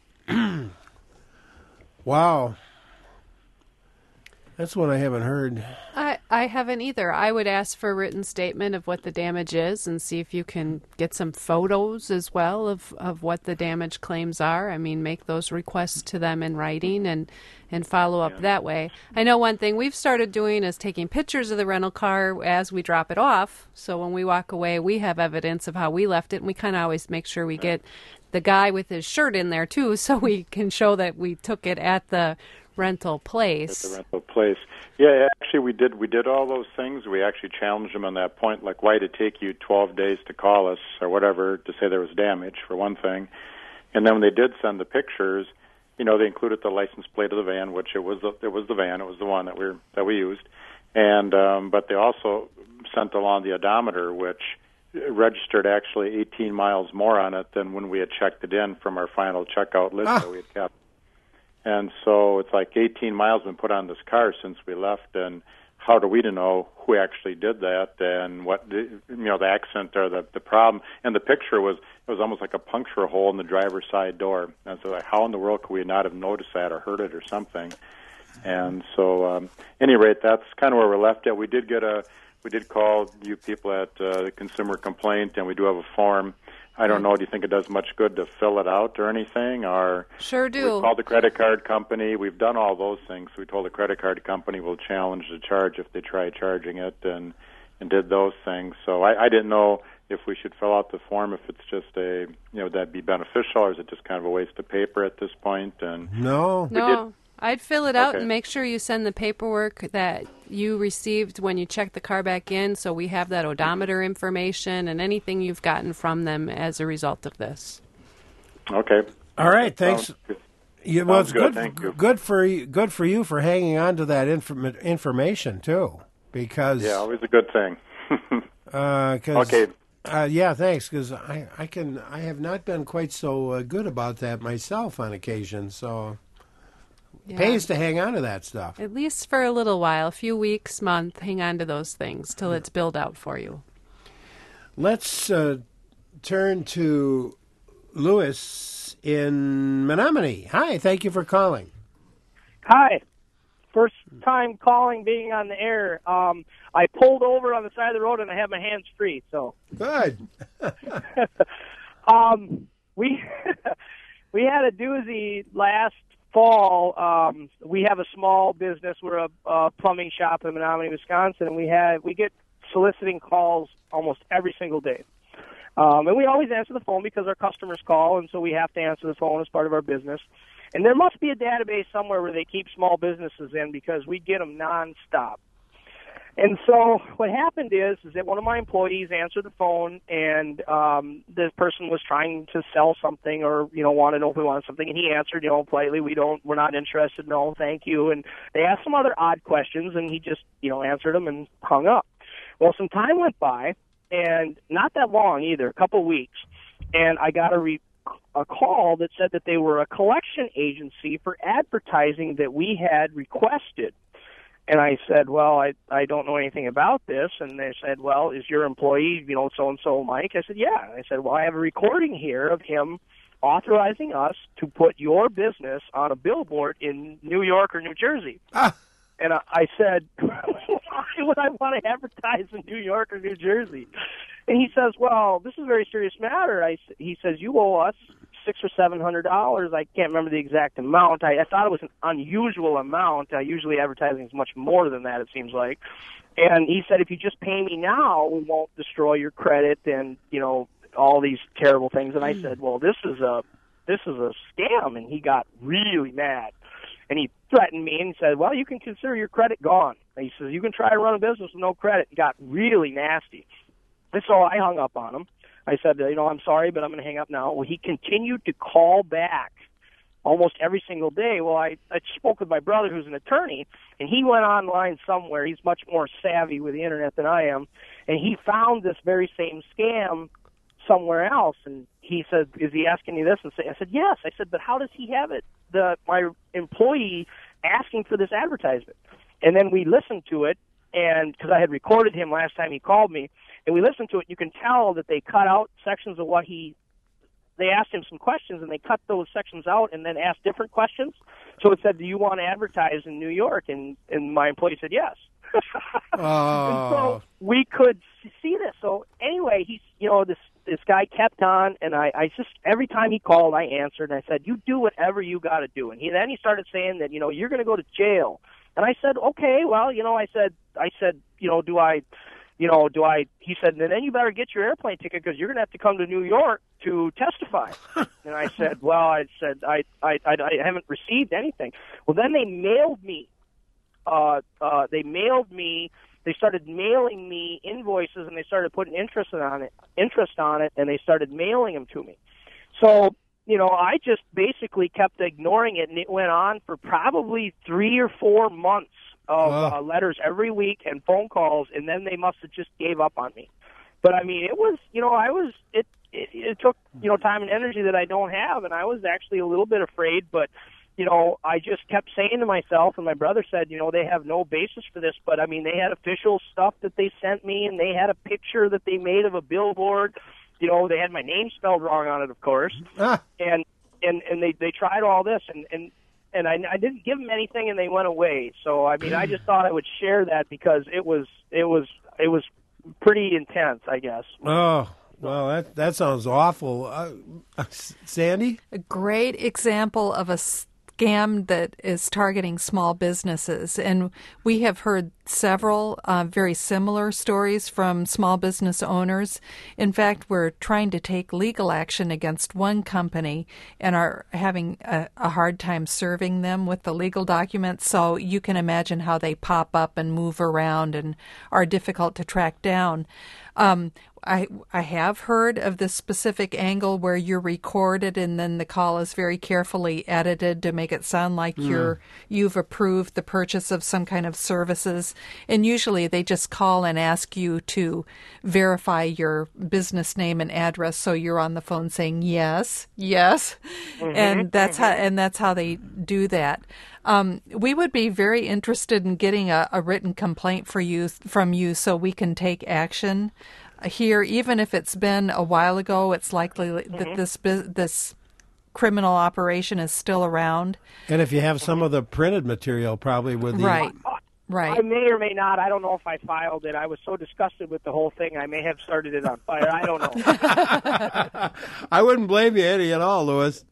Wow. That's one I haven't heard. I, I haven't either. I would ask for a written statement of what the damage is and see if you can get some photos as well of, of what the damage claims are. I mean, make those requests to them in writing and, and follow up yeah. that way. I know one thing we've started doing is taking pictures of the rental car as we drop it off. So when we walk away, we have evidence of how we left it, and we kind of always make sure we get the guy with his shirt in there, too, so we can show that we took it at the rental place. At the rental place. Yeah, actually, we did we did all those things. We actually challenged them on that point, like, why did it take you twelve days to call us or whatever to say there was damage, for one thing. And then when they did send the pictures, you know, they included the license plate of the van, which it was the, it was the van, it was the one that we were, that we used. And um, but they also sent along the odometer, which registered actually eighteen miles more on it than when we had checked it in from our final checkout list ah. that we had kept. And so it's like eighteen miles been put on this car since we left, and how are we to know who actually did that and what, the, you know, the accident or the, the problem. And the picture was, it was almost like a puncture hole in the driver's side door. And so like, how in the world could we not have noticed that or heard it or something? And so, um, any rate, that's kind of where we're left at. We did get a, we did call you people at uh, the consumer complaint, and we do have a form. I don't know, do you think it does much good to fill it out or anything? Or sure do. We called the credit card company. We've done all those things. We told the credit card company we'll challenge the charge if they try charging it, and and did those things. So I, I didn't know if we should fill out the form, if it's just a, you know, that'd be beneficial, or is it just kind of a waste of paper at this point? And no. No. Did, I'd fill it out okay. and make sure you send the paperwork that you received when you checked the car back in, so we have that odometer information and anything you've gotten from them as a result of this. Okay. All right. Thanks. Sounds good. Yeah, well, it's good. Good, good, good for you. Good for you for hanging on to that inform- information too, because yeah, always a good thing. uh, okay. Uh, yeah, thanks. Because I, I can, I have not been quite so uh, good about that myself on occasion. So. Yeah. Pays to hang on to that stuff. At least for a little while, a few weeks, month, hang on to those things till it's billed out for you. Let's uh, turn to Louis in Menominee. Hi, thank you for calling. Hi. First time calling, being on the air. Um, I pulled over on the side of the road and I have my hands free. So good. um, we we had a doozy last fall. Um, we have a small business. We're a, a plumbing shop in Menominee, Wisconsin, and we have we get soliciting calls almost every single day. Um, and we always answer the phone because our customers call, and so we have to answer the phone as part of our business. And there must be a database somewhere where they keep small businesses in, because we get them nonstop. And so what happened is, is that one of my employees answered the phone, and um, this person was trying to sell something, or, you know, wanted to know if we wanted something, and he answered, you know, politely, we don't, we're not interested, no, thank you. And they asked some other odd questions, and he just, you know, answered them and hung up. Well, some time went by, and not that long either, a couple weeks, and I got a, re- a call that said that they were a collection agency for advertising that we had requested. And I said, well, I I don't know anything about this. And they said, well, is your employee, you know, so-and-so Mike? I said, yeah. I said, well, I have a recording here of him authorizing us to put your business on a billboard in New York or New Jersey. Ah. And I, I said, why would I want to advertise in New York or New Jersey? And he says, well, this is a very serious matter. I, he says, you owe us six or seven hundred dollars. I can't remember the exact amount. I, I thought it was an unusual amount. Uh, usually advertising is much more than that, it seems like. And he said, if you just pay me now, we won't destroy your credit and, you know, all these terrible things. And I said, well, this is a this is a scam. And he got really mad. And he threatened me and he said, well, you can consider your credit gone. And he says, you can try to run a business with no credit. He got really nasty. And so I hung up on him. I said, you know, I'm sorry, but I'm going to hang up now. Well, he continued to call back almost every single day. Well, I, I spoke with my brother, who's an attorney, and he went online somewhere. He's much more savvy with the Internet than I am. And he found this very same scam somewhere else. And he said, is he asking you this? And I said, yes. I said, but how does he have it? The my employee asking for this advertisement. And then we listened to it, and because I had recorded him last time he called me, and we listened to it, you can tell that they cut out sections of what he, they asked him some questions, and they cut those sections out and then asked different questions. So it said, do you want to advertise in New York? And, and my employee said, yes. Oh. And so we could see this. So anyway, he's, you know, this this guy kept on, and I, I just, every time he called, I answered, and I said, you do whatever you got to do. And he then he started saying that, you know, you're going to go to jail. And I said, okay, well, you know, I said, I said, you know, do I, you know, do I, he said, and then you better get your airplane ticket because you're going to have to come to New York to testify. And I said, well, I said, I, I, I, I haven't received anything. Well, then they mailed me, uh, uh, they mailed me, they started mailing me invoices, and they started putting interest on it, interest on it, and they started mailing them to me. So, you know, I just basically kept ignoring it, and it went on for probably three or four months of Oh. uh, letters every week and phone calls, and then they must have just gave up on me. But, I mean, it was, you know, I was, it, it, it took, you know, time and energy that I don't have, and I was actually a little bit afraid, but, you know, I just kept saying to myself, and my brother said, you know, they have no basis for this, but, I mean, they had official stuff that they sent me, and they had a picture that they made of a billboard. You know, they had my name spelled wrong on it, of course, Ah. and and and they they tried all this, and and and I, I didn't give them anything, and they went away. So I mean, I just thought I would share that because it was it was it was pretty intense, I guess. Oh, well, that that sounds awful. Uh, Sandy? A great example of a scam that is targeting small businesses. And we have heard several uh, very similar stories from small business owners. In fact, we're trying to take legal action against one company and are having a, a hard time serving them with the legal documents. So you can imagine how they pop up and move around and are difficult to track down. Um, I I have heard of this specific angle where you're recorded and then the call is very carefully edited to make it sound like Mm. you're you've approved the purchase of some kind of services. And usually they just call and ask you to verify your business name and address, so you're on the phone saying yes, yes, Mhm, and that's mhm. how and that's how they do that. Um, we would be very interested in getting a, a written complaint for you from you, so we can take action here, even if it's been a while ago. It's likely that Mhm. this bus- this criminal operation is still around. And if you have some of the printed material, probably with the Right. Right. I may or may not. I don't know if I filed it. I was so disgusted with the whole thing, I may have started it on fire. I don't know. I wouldn't blame you any at all, Louis.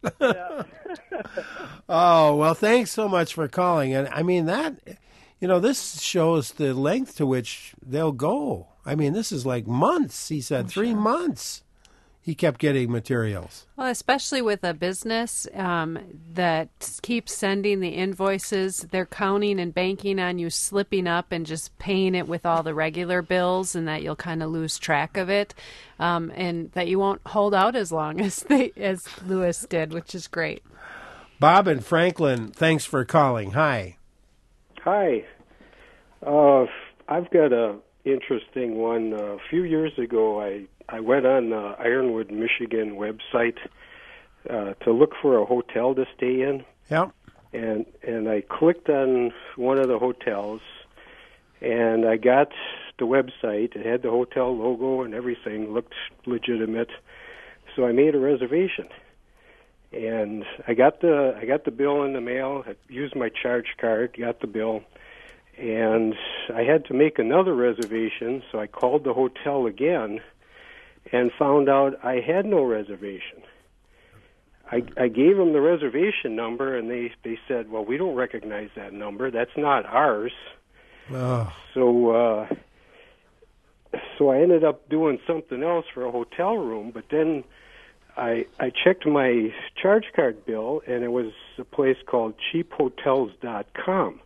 Oh, well, thanks so much for calling. And I mean, that, you know, this shows the length to which they'll go. I mean, this is like months. He said three months he kept getting materials. Well, especially with a business um, that keeps sending the invoices, they're counting and banking on you slipping up and just paying it with all the regular bills, and that you'll kind of lose track of it, um, and that you won't hold out as long as they as Louis did, which is great. Bob and Franklin, thanks for calling. Hi. Hi. Uh, I've got a interesting one. Uh, a few years ago, I, I went on the Ironwood, Michigan website uh, to look for a hotel to stay in. Yep. And and I clicked on one of the hotels, and I got the website. It had the hotel logo and everything, looked legitimate. So I made a reservation. And I got the I got the bill in the mail. I used my charge card, got the bill, and I had to make another reservation. So I called the hotel again, and found out I had no reservation. I, I gave them the reservation number, and they they said, "Well, we don't recognize that number. That's not ours." Oh. So uh, so I ended up doing something else for a hotel room, but then I I checked my charge card bill, and it was a place called cheap hotels dot com.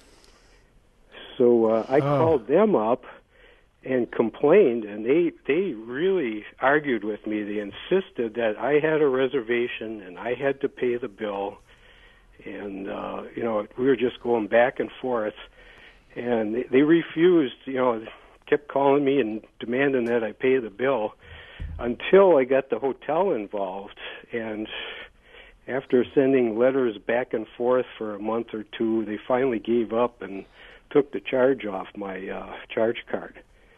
So uh, I oh. called them up and complained, and they they really argued with me. They insisted that I had a reservation and I had to pay the bill, and uh, you know we were just going back and forth, and they, they refused. You know, kept calling me and demanding that I pay the bill, until I got the hotel involved. And after sending letters back and forth for a month or two, they finally gave up and took the charge off my uh, charge card.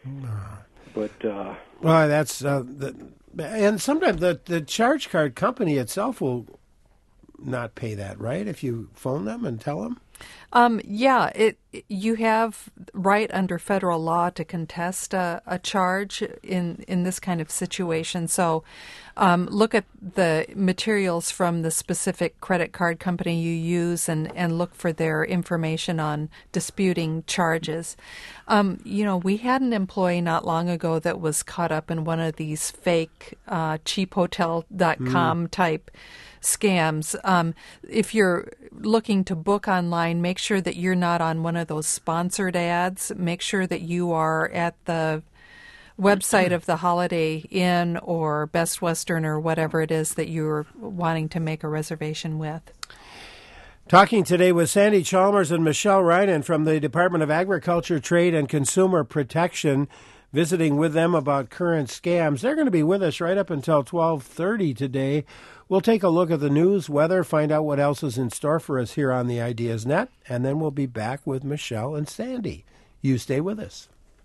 But uh, well, that's uh, the, and sometimes the the charge card company itself will not pay that, right? If you phone them and tell them. Um, yeah, it you have right under federal law to contest a, a charge in, in this kind of situation. So um, look at the materials from the specific credit card company you use and, and look for their information on disputing charges. Um, you know, we had an employee not long ago that was caught up in one of these fake uh, cheap hotel dot com mm. type scams. Um, if you're looking to book online, make sure that you're not on one of those sponsored ads. Make sure that you are at the website of the Holiday Inn or Best Western or whatever it is that you're wanting to make a reservation with. Talking today with Sandy Chalmers and Michelle Reinen from the Department of Agriculture, Trade, and Consumer Protection, visiting with them about current scams. They're going to be with us right up until twelve thirty today. We'll take a look at the news, weather, find out what else is in store for us here on the Ideas Net, and then we'll be back with Michelle and Sandy. You stay with us.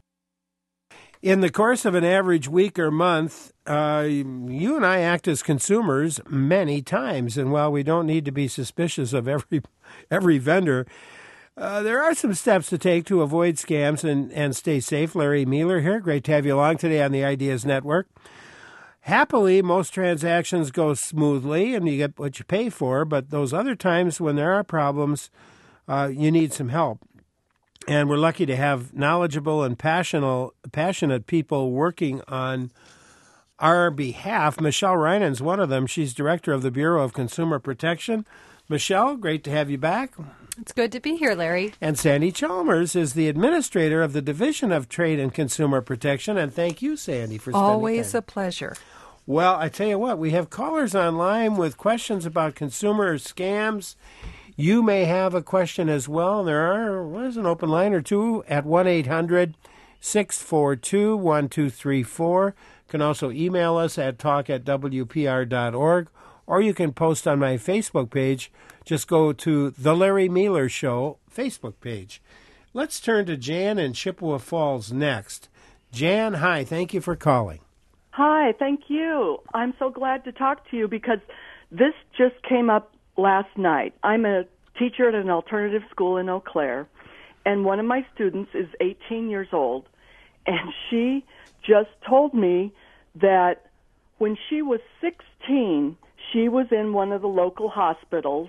In the course of an average week or month, uh, you and I act as consumers many times, and while we don't need to be suspicious of every every vendor, uh, there are some steps to take to avoid scams and, and stay safe. Larry Mueller here. Great to have you along today on the Ideas Network. Happily, most transactions go smoothly and you get what you pay for, but those other times when there are problems, uh, you need some help. And we're lucky to have knowledgeable and passionate, passionate people working on our behalf. Michelle Reinen's one of them. She's director of the Bureau of Consumer Protection. Michelle, great to have you back. It's good to be here, Larry. And Sandy Chalmers is the administrator of the Division of Trade and Consumer Protection. And thank you, Sandy, for spending Always time. a pleasure. Well, I tell you what, we have callers online with questions about consumer scams. You may have a question as well. There are, what is an open line or two at one eight hundred six four two one two three four. You can also email us at talk at w p r dot org, or you can post on my Facebook page. Just go to The Larry Mueller Show Facebook page. Let's turn to Jan in Chippewa Falls next. Jan, hi, thank you for calling. Hi, thank you. I'm so glad to talk to you because this just came up last night. I'm a teacher at an alternative school in Eau Claire, and one of my students is eighteen years old, and she just told me that when she was sixteen, she was in one of the local hospitals,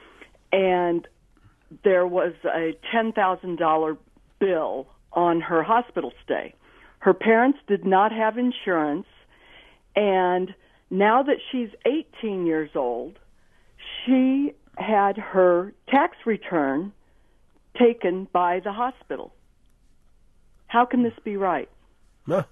and there was a ten thousand dollars bill on her hospital stay. Her parents did not have insurance, and now that she's eighteen years old, she had her tax return taken by the hospital. How can this be right? Huh.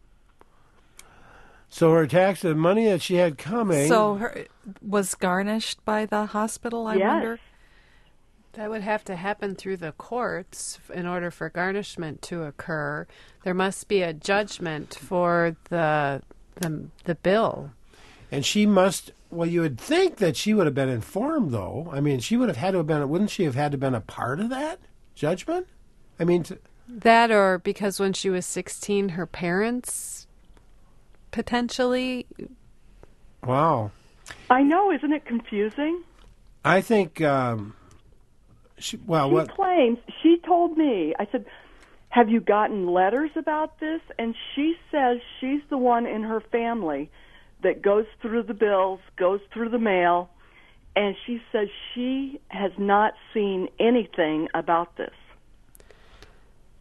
So her tax, the money that she had coming... So her was garnished by the hospital, I yes. wonder? That would have to happen through the courts in order for garnishment to occur. There must be a judgment for the the, the bill. And she must, well, you would think that she would have been informed, though. I mean, she would have had to have been, wouldn't she have had to have been a part of that judgment? I mean... To, that or because when she was sixteen, her parents potentially... Wow. I know, isn't it confusing? I think... Um, She, well, she what? claims, she told me, I said, have you gotten letters about this? And she says she's the one in her family that goes through the bills, goes through the mail, and she says she has not seen anything about this.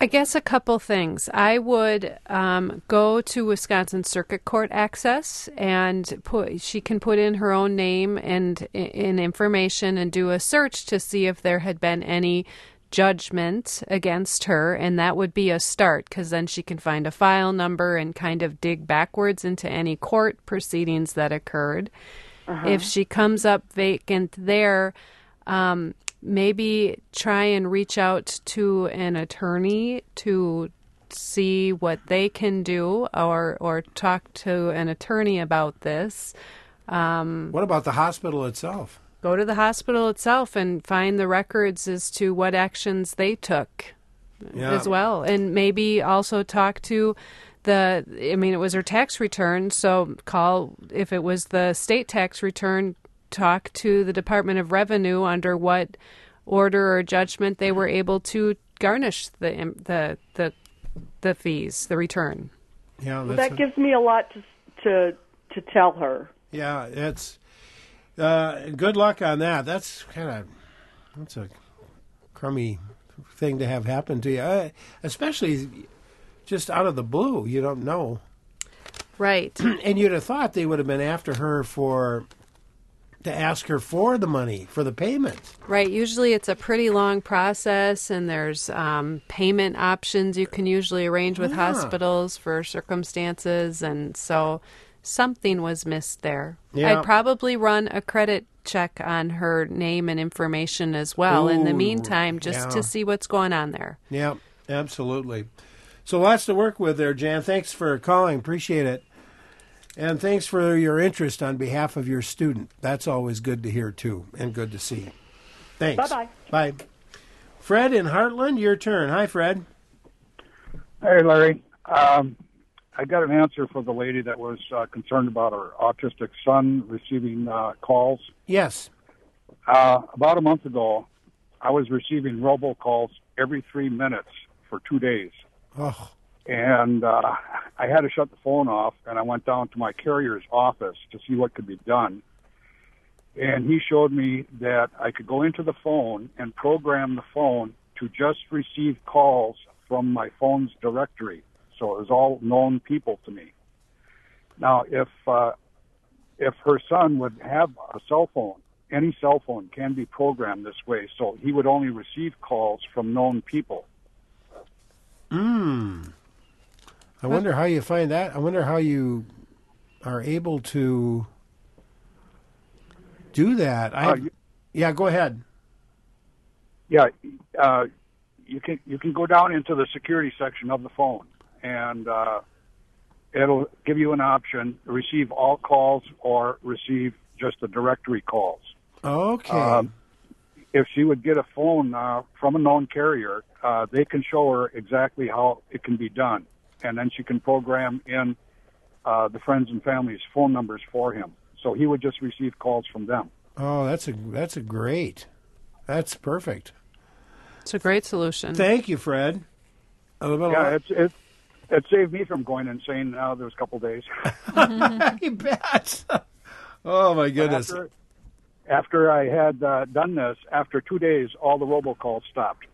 I guess a couple things. I would um, go to Wisconsin Circuit Court Access, and put. She can put in her own name and in information and do a search to see if there had been any judgment against her, and that would be a start, because then she can find a file number and kind of dig backwards into any court proceedings that occurred. Uh-huh. If she comes up vacant there, um, maybe try and reach out to an attorney to see what they can do, or or talk to an attorney about this. Um, what about the hospital itself? Go to the hospital itself and find the records as to what actions they took yeah. as well. And maybe also talk to the, I mean, it was her tax return, so call, if it was the state tax return, talk to the Department of Revenue under what order or judgment they were able to garnish the the the, the fees, the return. Yeah, well, that a, gives me a lot to to to tell her. Yeah, it's uh, good luck on that. That's kind of that's a crummy thing to have happen to you, uh, especially just out of the blue. You don't know, right? And you'd have thought they would have been after her for. To ask her for the money, for the payment. Right. Usually it's a pretty long process, and there's um, payment options you can usually arrange with yeah. hospitals for circumstances, and so something was missed there. Yeah. I'd probably run a credit check on her name and information as well Ooh, in the meantime, just yeah. to see what's going on there. Yeah, absolutely. So lots to work with there, Jan. Thanks for calling. Appreciate it. And thanks for your interest on behalf of your student. That's always good to hear, too, and good to see. Thanks. Bye-bye. Bye. Fred in Heartland, your turn. Hi, Fred. Hey, Larry. Um, I got an answer for the lady that was uh, concerned about her autistic son receiving uh, calls. Yes. Uh, about a month ago, I was receiving robocalls every three minutes for two days. Oh. And uh, I had to shut the phone off, and I went down to my carrier's office to see what could be done. And he showed me that I could go into the phone and program the phone to just receive calls from my phone's directory. So it was all known people to me. Now, if uh, if her son would have a cell phone, any cell phone can be programmed this way, so he would only receive calls from known people. Hmm. I wonder how you find that. I wonder how you are able to do that. I have, uh, you, yeah, go ahead. Yeah, uh, you can you can go down into the security section of the phone, and uh, it'll give you an option: receive all calls or receive just the directory calls. Okay. Um, if she would get a phone uh, from a known carrier, uh, they can show her exactly how it can be done. And then she can program in uh, the friends and family's phone numbers for him. So he would just receive calls from them. Oh, that's a that's a great. That's perfect. It's a great solution. Thank you, Fred. A little yeah, it's, it, it saved me from going insane now those couple days. You bet. Oh, my goodness. After, after I had uh, done this, after two days, all the robocalls stopped.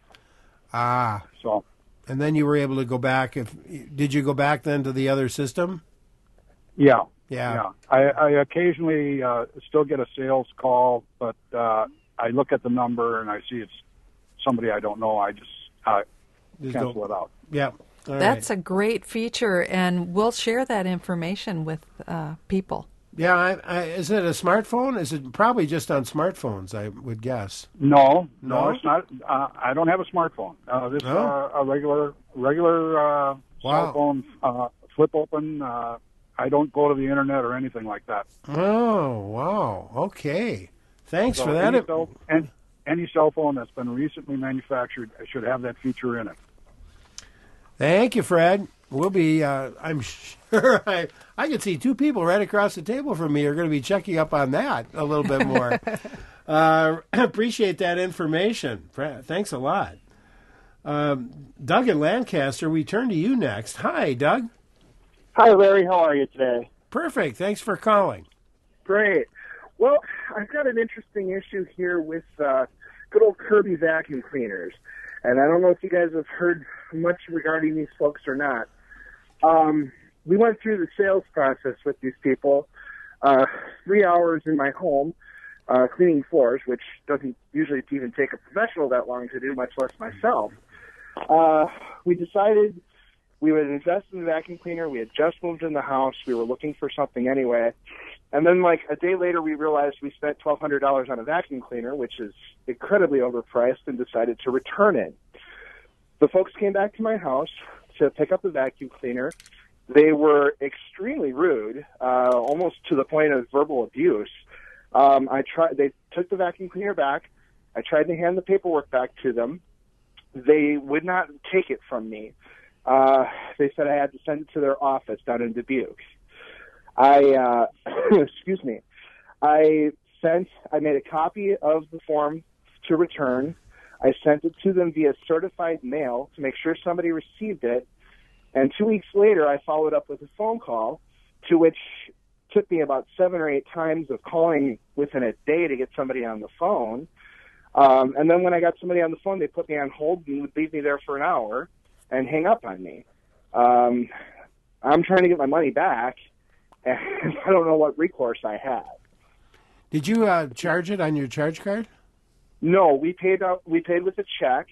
Ah. So... And then you were able to go back. If did you go back then to the other system? Yeah, yeah. yeah. I, I occasionally uh, still get a sales call, but uh, I look at the number and I see it's somebody I don't know. I just, uh, just cancel don't. it out. Yeah, all that's right. a great feature, and we'll share that information with uh, people. Yeah, I, I, is it a smartphone? Is it probably just on smartphones? I would guess. No, no, no it's not. Uh, I don't have a smartphone. Uh, this is oh. uh, a regular, regular uh, wow. cell phone. Uh, flip open. Uh, I don't go to the internet or anything like that. Oh, wow. Okay. Thanks so for that. Any cell, any, any cell phone that's been recently manufactured should have that feature in it. Thank you, Fred. We'll be, uh, I'm sure, I, I can see two people right across the table from me are going to be checking up on that a little bit more. uh, appreciate that information. Thanks a lot. Um, Doug in Lancaster, we turn to you next. Hi, Doug. Hi, Larry. How are you today? Perfect. Thanks for calling. Great. Well, I've got an interesting issue here with uh, good old Kirby vacuum cleaners. And I don't know if you guys have heard much regarding these folks or not. Um, we went through the sales process with these people, uh, three hours in my home, uh, cleaning floors, which doesn't usually even take a professional that long to do, much less myself. Uh, we decided we would invest in the vacuum cleaner. We had just moved in the house. We were looking for something anyway. And then, like, a day later, we realized we spent twelve hundred dollars on a vacuum cleaner, which is incredibly overpriced, and decided to return it. The folks came back to my house to pick up the vacuum cleaner. They were extremely rude, uh, almost to the point of verbal abuse. Um, I tried. They took the vacuum cleaner back. I tried to hand the paperwork back to them. They would not take it from me. Uh, they said I had to send it to their office down in Dubuque. I, uh, excuse me, I sent, I made a copy of the form to return. I sent it to them via certified mail to make sure somebody received it. And two weeks later, I followed up with a phone call, to which took me about seven or eight times of calling within a day to get somebody on the phone. Um, and then when I got somebody on the phone, they put me on hold and would leave me there for an hour and hang up on me. Um, I'm trying to get my money back, and I don't know what recourse I have. Did you uh, charge it on your charge card? No, we paid out. We paid with a check,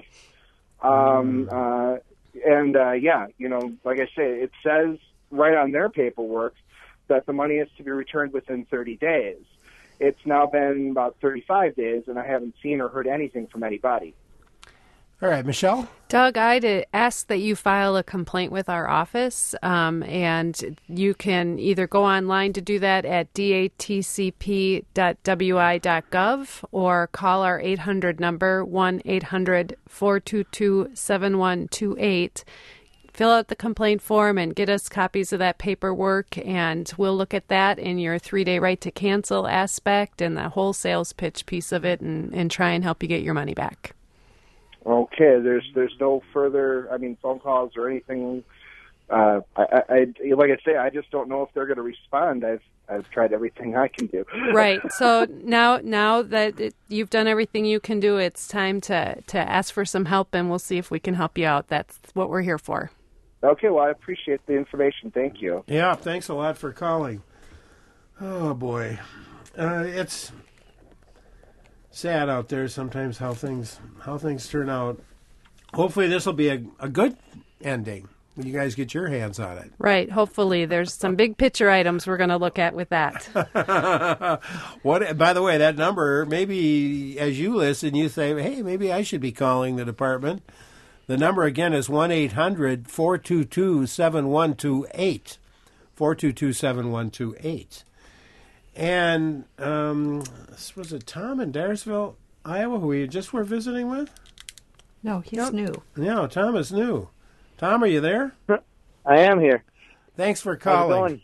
um, uh, and uh, yeah, you know, like I say, it says right on their paperwork that the money is to be returned within thirty days. It's now been about thirty-five days, and I haven't seen or heard anything from anybody. All right, Michelle? Doug, I'd ask that you file a complaint with our office, um, and you can either go online to do that at d a t c p dot w i dot gov or call our eight hundred number, one eight hundred four two two seven one two eight. Fill out the complaint form and get us copies of that paperwork, and we'll look at that in your three-day right to cancel aspect and the whole sales pitch piece of it and, and try and help you get your money back. Okay, there's there's no further, I mean, phone calls or anything. Uh, I, I, I like I say, I just don't know if they're going to respond. I've I've tried everything I can do. Right. So now now that it, you've done everything you can do, it's time to to ask for some help, and we'll see if we can help you out. That's what we're here for. Okay. Well, I appreciate the information. Thank you. Yeah. Thanks a lot for calling. Oh boy, uh, it's sad out there sometimes how things how things turn out. Hopefully this will be a, a good ending when you guys get your hands on it. Right. Hopefully there's some big picture items we're going to look at with that. What? By the way, that number, maybe as you listen, you say, hey, maybe I should be calling the department. The number again is one eight hundred four two two seven one two eight. four two two seven one two eight. And um, was it Tom in Dyersville, Iowa, who we just were visiting with? No, he's Nope. new. No, Tom is new. Tom, are you there? I am here. Thanks for How's it calling.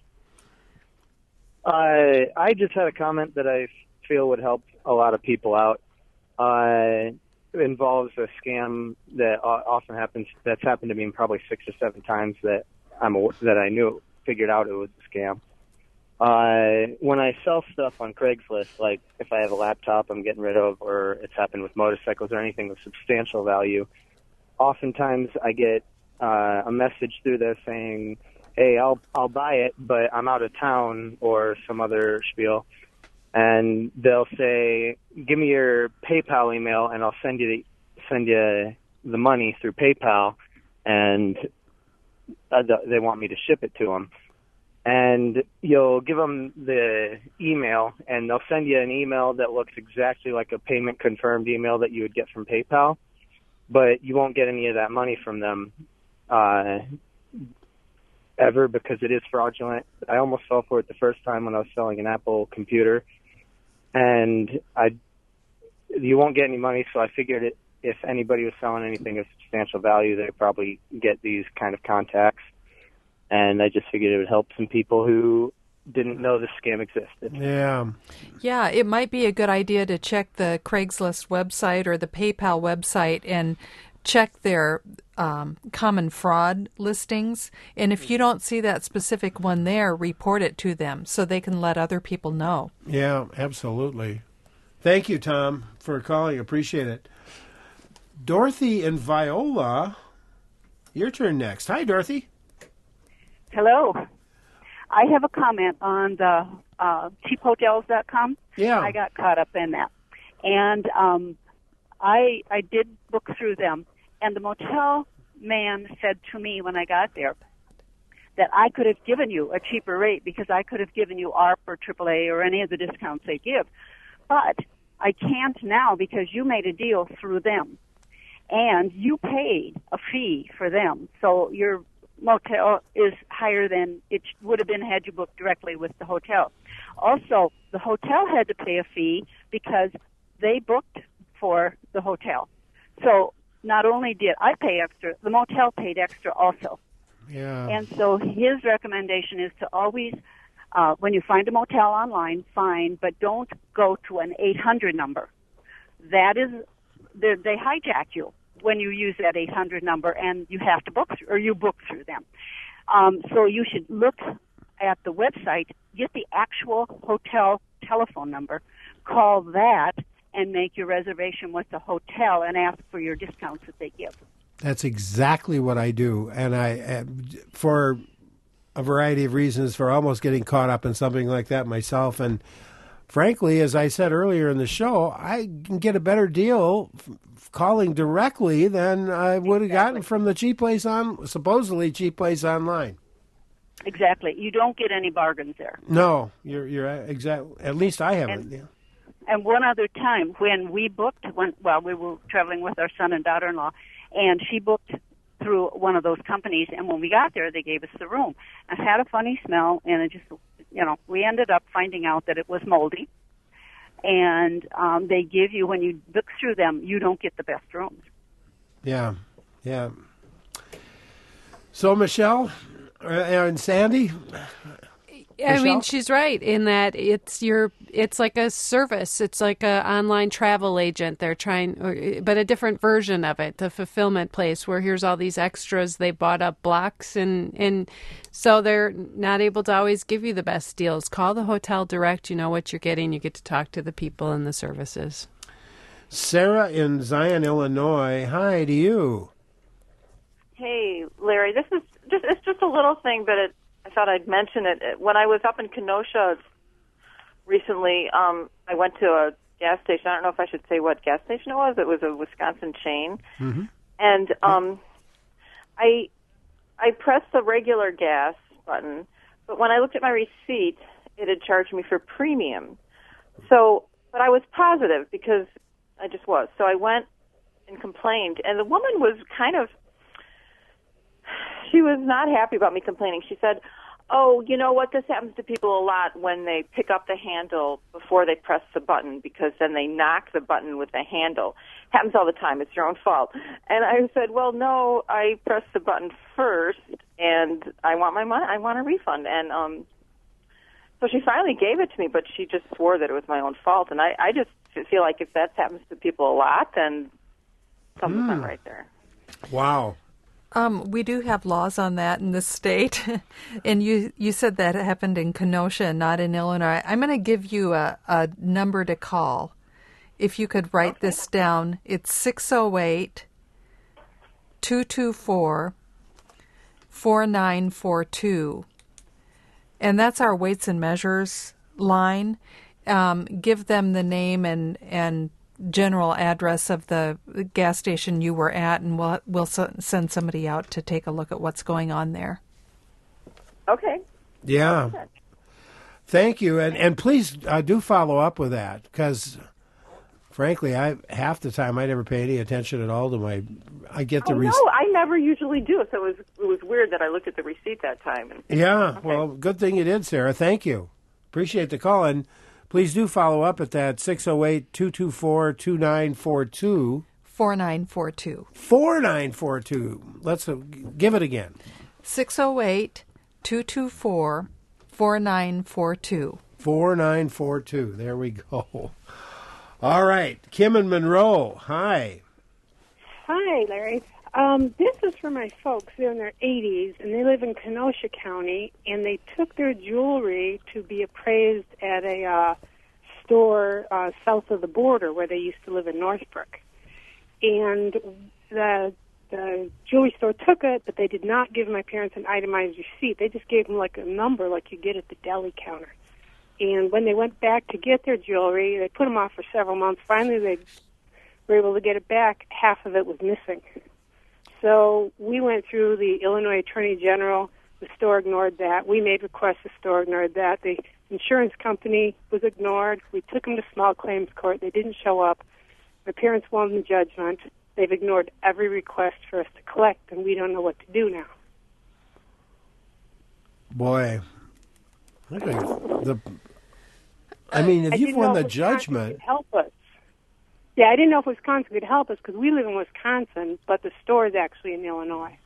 going? Uh, I just had a comment that I feel would help a lot of people out. Uh, it involves a scam that uh, often happens. That's happened to me probably six or seven times that I'm aw- that I knew figured out it was a scam. Uh, when I sell stuff on Craigslist, like if I have a laptop I'm getting rid of, or it's happened with motorcycles or anything of substantial value, oftentimes I get uh, a message through there saying, hey, I'll I'll buy it, but I'm out of town, or some other spiel. And they'll say, give me your PayPal email and I'll send you the, send you the money through PayPal, and uh, they want me to ship it to them. And you'll give them the email, and they'll send you an email that looks exactly like a payment confirmed email that you would get from PayPal, but you won't get any of that money from them uh, ever, because it is fraudulent. I almost fell for it the first time when I was selling an Apple computer, and I you won't get any money, so I figured it, if anybody was selling anything of substantial value, they'd probably get these kind of contacts. And I just figured it would help some people who didn't know the scam existed. Yeah. Yeah, it might be a good idea to check the Craigslist website or the PayPal website and check their um, common fraud listings. And if you don't see that specific one there, report it to them so they can let other people know. Yeah, absolutely. Thank you, Tom, for calling. Appreciate it. Dorothy and Viola, Your turn next. Hi, Dorothy. Hello. I have a comment on the uh, cheap hotels dot com. Yeah. I got caught up in that. And um, I I did book through them. And the motel man said to me when I got there that I could have given you a cheaper rate because I could have given you A R P or triple A or any of the discounts they give. But I can't now because you made a deal through them. And you paid a fee for them. So your motel is higher than it would have been had you booked directly with the hotel. Also, the hotel had to pay a fee because they booked for the hotel. So not only did I pay extra, the motel paid extra also. Yeah. And so his recommendation is to always, uh, when you find a motel online, fine, but don't go to an eight hundred number. That is, they they hijack you when you use that eight hundred number, and you have to book through, or you book through them. Um, so you should look at the website, get the actual hotel telephone number, call that, and make your reservation with the hotel and ask for your discounts that they give. That's exactly what I do. And I, uh, for a variety of reasons, for almost getting caught up in something like that myself. And frankly, as I said earlier in the show, I can get a better deal f- calling directly than I would have gotten from the cheap place on, supposedly cheap place online. Exactly. You don't get any bargains there. No, you're you're exactly. At least I haven't. And, yeah. and one other time when we booked, when well, we were traveling with our son and daughter-in-law, and she booked through one of those companies, and when we got there, they gave us the room. It had a funny smell, and it just, you know, we ended up finding out that it was moldy. And um, they give you, when you book through them, you don't get the best rooms. Yeah, yeah. So, Michelle uh, and Sandy? I Michelle? mean, she's right in that it's your, it's like a service. It's like an online travel agent. They're trying, or, but a different version of it, the fulfillment place where here's all these extras. They bought up blocks, and, and so they're not able to always give you the best deals. Call the hotel direct. You know what you're getting. You get to talk to the people and the services. Sarah in Zion, Illinois. Hi to you. Hey, Larry. This is just, it's just a little thing, but it, I thought I'd mention it. When I was up in Kenosha recently, um, I went to a gas station. I don't know if I should say what gas station it was. It was a Wisconsin chain. Mm-hmm. And um, I I pressed the regular gas button, but when I looked at my receipt, it had charged me for premium. So, but I was positive because I just was. So I went and complained, and the woman was kind of, she was not happy about me complaining. She said, oh, you know what, this happens to people a lot when they pick up the handle before they press the button, because then they knock the button with the handle. Happens all the time. It's your own fault. And I said, well, no, I pressed the button first, and I want my money. I want a refund. And um, so she finally gave it to me, but she just swore that it was my own fault. And I, I just feel like if that happens to people a lot, then something's Mm. not right there. Wow. Um, we do have laws on that in this state, and you, you said that it happened in Kenosha, not in Illinois. I'm going to give you a, a number to call. If you could write okay. this down, it's six oh eight, two two four, four nine four two, and that's our weights and measures line. Um, give them the name and and general address of the gas station you were at, and we'll we'll send somebody out to take a look at what's going on there. Okay. Yeah. Thank you, and and please uh, do follow up with that, because frankly, I half the time I never pay any attention at all to my. I get the oh, receipt. No, I never usually do. So it was it was weird that I looked at the receipt that time. And, yeah. Okay. Well, good thing you did, Sarah. Thank you. Appreciate the call, and please do follow up at that six oh eight, two two four, two nine four two. four nine four two. four nine four two. Let's uh, give it again. six oh eight, two two four, four nine four two. four nine four two. There we go. All right. Kim and Monroe. Hi. Hi, Larry. Um, this is for my folks. They're in their eighties, and they live in Kenosha County, and they took their jewelry to be appraised at a uh, store uh, south of the border where they used to live in Northbrook. And the the jewelry store took it, but they did not give my parents an itemized receipt. They just gave them like a number like you get at the deli counter. And when they went back to get their jewelry, they put them off for several months. Finally, they were able to get it back. Half of it was missing. So we went through the Illinois Attorney General. The store ignored that. We made requests. The store ignored that. The insurance company was ignored. We took them to small claims court. They didn't show up. My parents won the judgment. They've ignored every request for us to collect, and we don't know what to do now. Boy, I think the. I mean, if I you've didn't won know the if Wisconsin judgment, could help us. Yeah, I didn't know if Wisconsin could help us because we live in Wisconsin, but the store is actually in Illinois.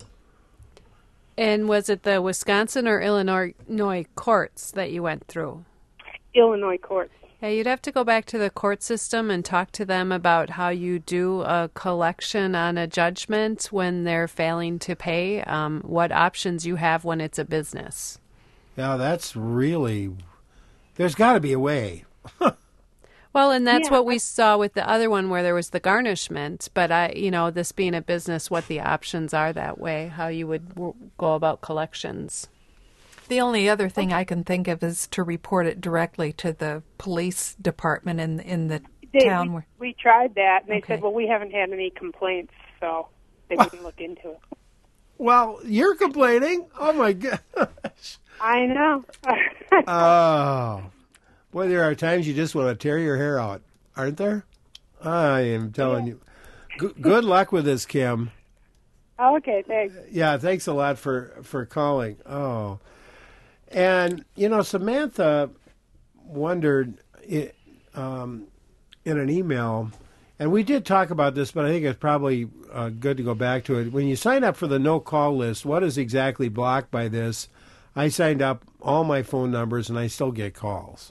And was it the Wisconsin or Illinois courts that you went through? Illinois courts. Yeah, you'd have to go back to the court system and talk to them about how you do a collection on a judgment when they're failing to pay, um, what options you have when it's a business. yeah, that's really. There's got to be a way. Well, and that's Yeah. what we saw with the other one where there was the garnishment. But, I, you know, this being a business, what the options are that way, how you would w- go about collections. The only other thing I can think of is to report it directly to the police department in in the They, town. we, Where, we tried that, and they Okay. said, well, we haven't had any complaints, so they wouldn't look into it. Well, you're complaining. Oh my gosh. I know. Oh, boy, there are times you just want to tear your hair out, aren't there? I am telling you. G- good luck with this, Kim. Okay, thanks. Yeah, thanks a lot for, for calling. Oh. And, you know, Samantha wondered i- um, in an email, and we did talk about this, but I think it's probably uh, good to go back to it. When you sign up for the no-call list, what is exactly blocked by this? I signed up all my phone numbers, and I still get calls.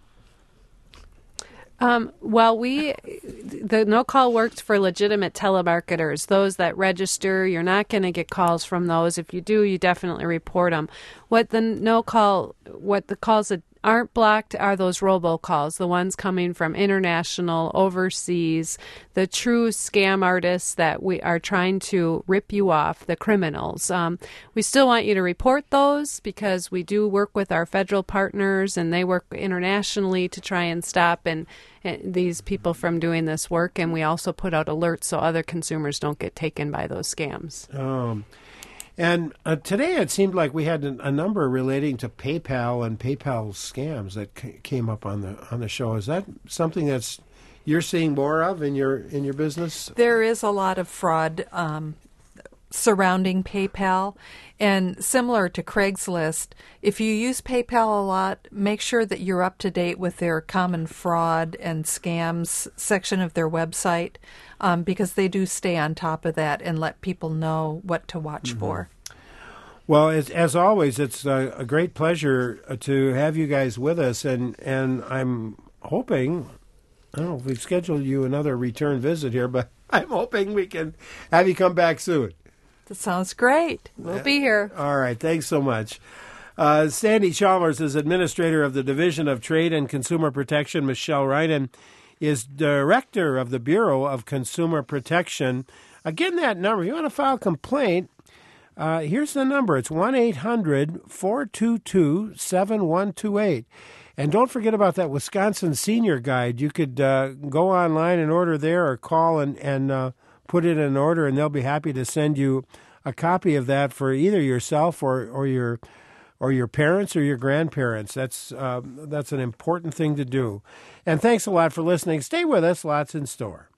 Um, well, we the no call works for legitimate telemarketers, those that register. You're not going to get calls from those. If you do, you definitely report them. What the no call, what the calls that aren't blocked are those robocalls, the ones coming from international, overseas, the true scam artists that we are trying to rip you off, the criminals. Um, we still want you to report those because we do work with our federal partners and they work internationally to try and stop and, and these people from doing this work. And we also put out alerts so other consumers don't get taken by those scams. Um, and uh, today it seemed like we had a, a number relating to PayPal and PayPal scams that c- came up on the on the show. Is that something that's you're seeing more of in your in your business? there is a lot of fraud um, surrounding PayPal, and similar to Craigslist, if you use PayPal a lot, make sure that you're up to date with their common fraud and scams section of their website, um, because they do stay on top of that and let people know what to watch Mm-hmm. for. Well, as, as always, it's a, a great pleasure to have you guys with us, and, and I'm hoping, I don't know if we've scheduled you another return visit here, but I'm hoping we can have you come back soon. That sounds great. We'll be here. All right, thanks so much. Uh, Sandy Chalmers is Administrator of the Division of Trade and Consumer Protection. Michelle Reinen is Director of the Bureau of Consumer Protection. Again, that number, if you want to file a complaint, Uh, here's the number. It's one eight hundred four two two seven one two eight. And don't forget about that Wisconsin Senior Guide. You could uh, go online and order there or call and, and uh, put it in order, and they'll be happy to send you a copy of that for either yourself or, or your or your parents or your grandparents. That's, uh, that's an important thing to do. And thanks a lot for listening. Stay with us. Lots in store.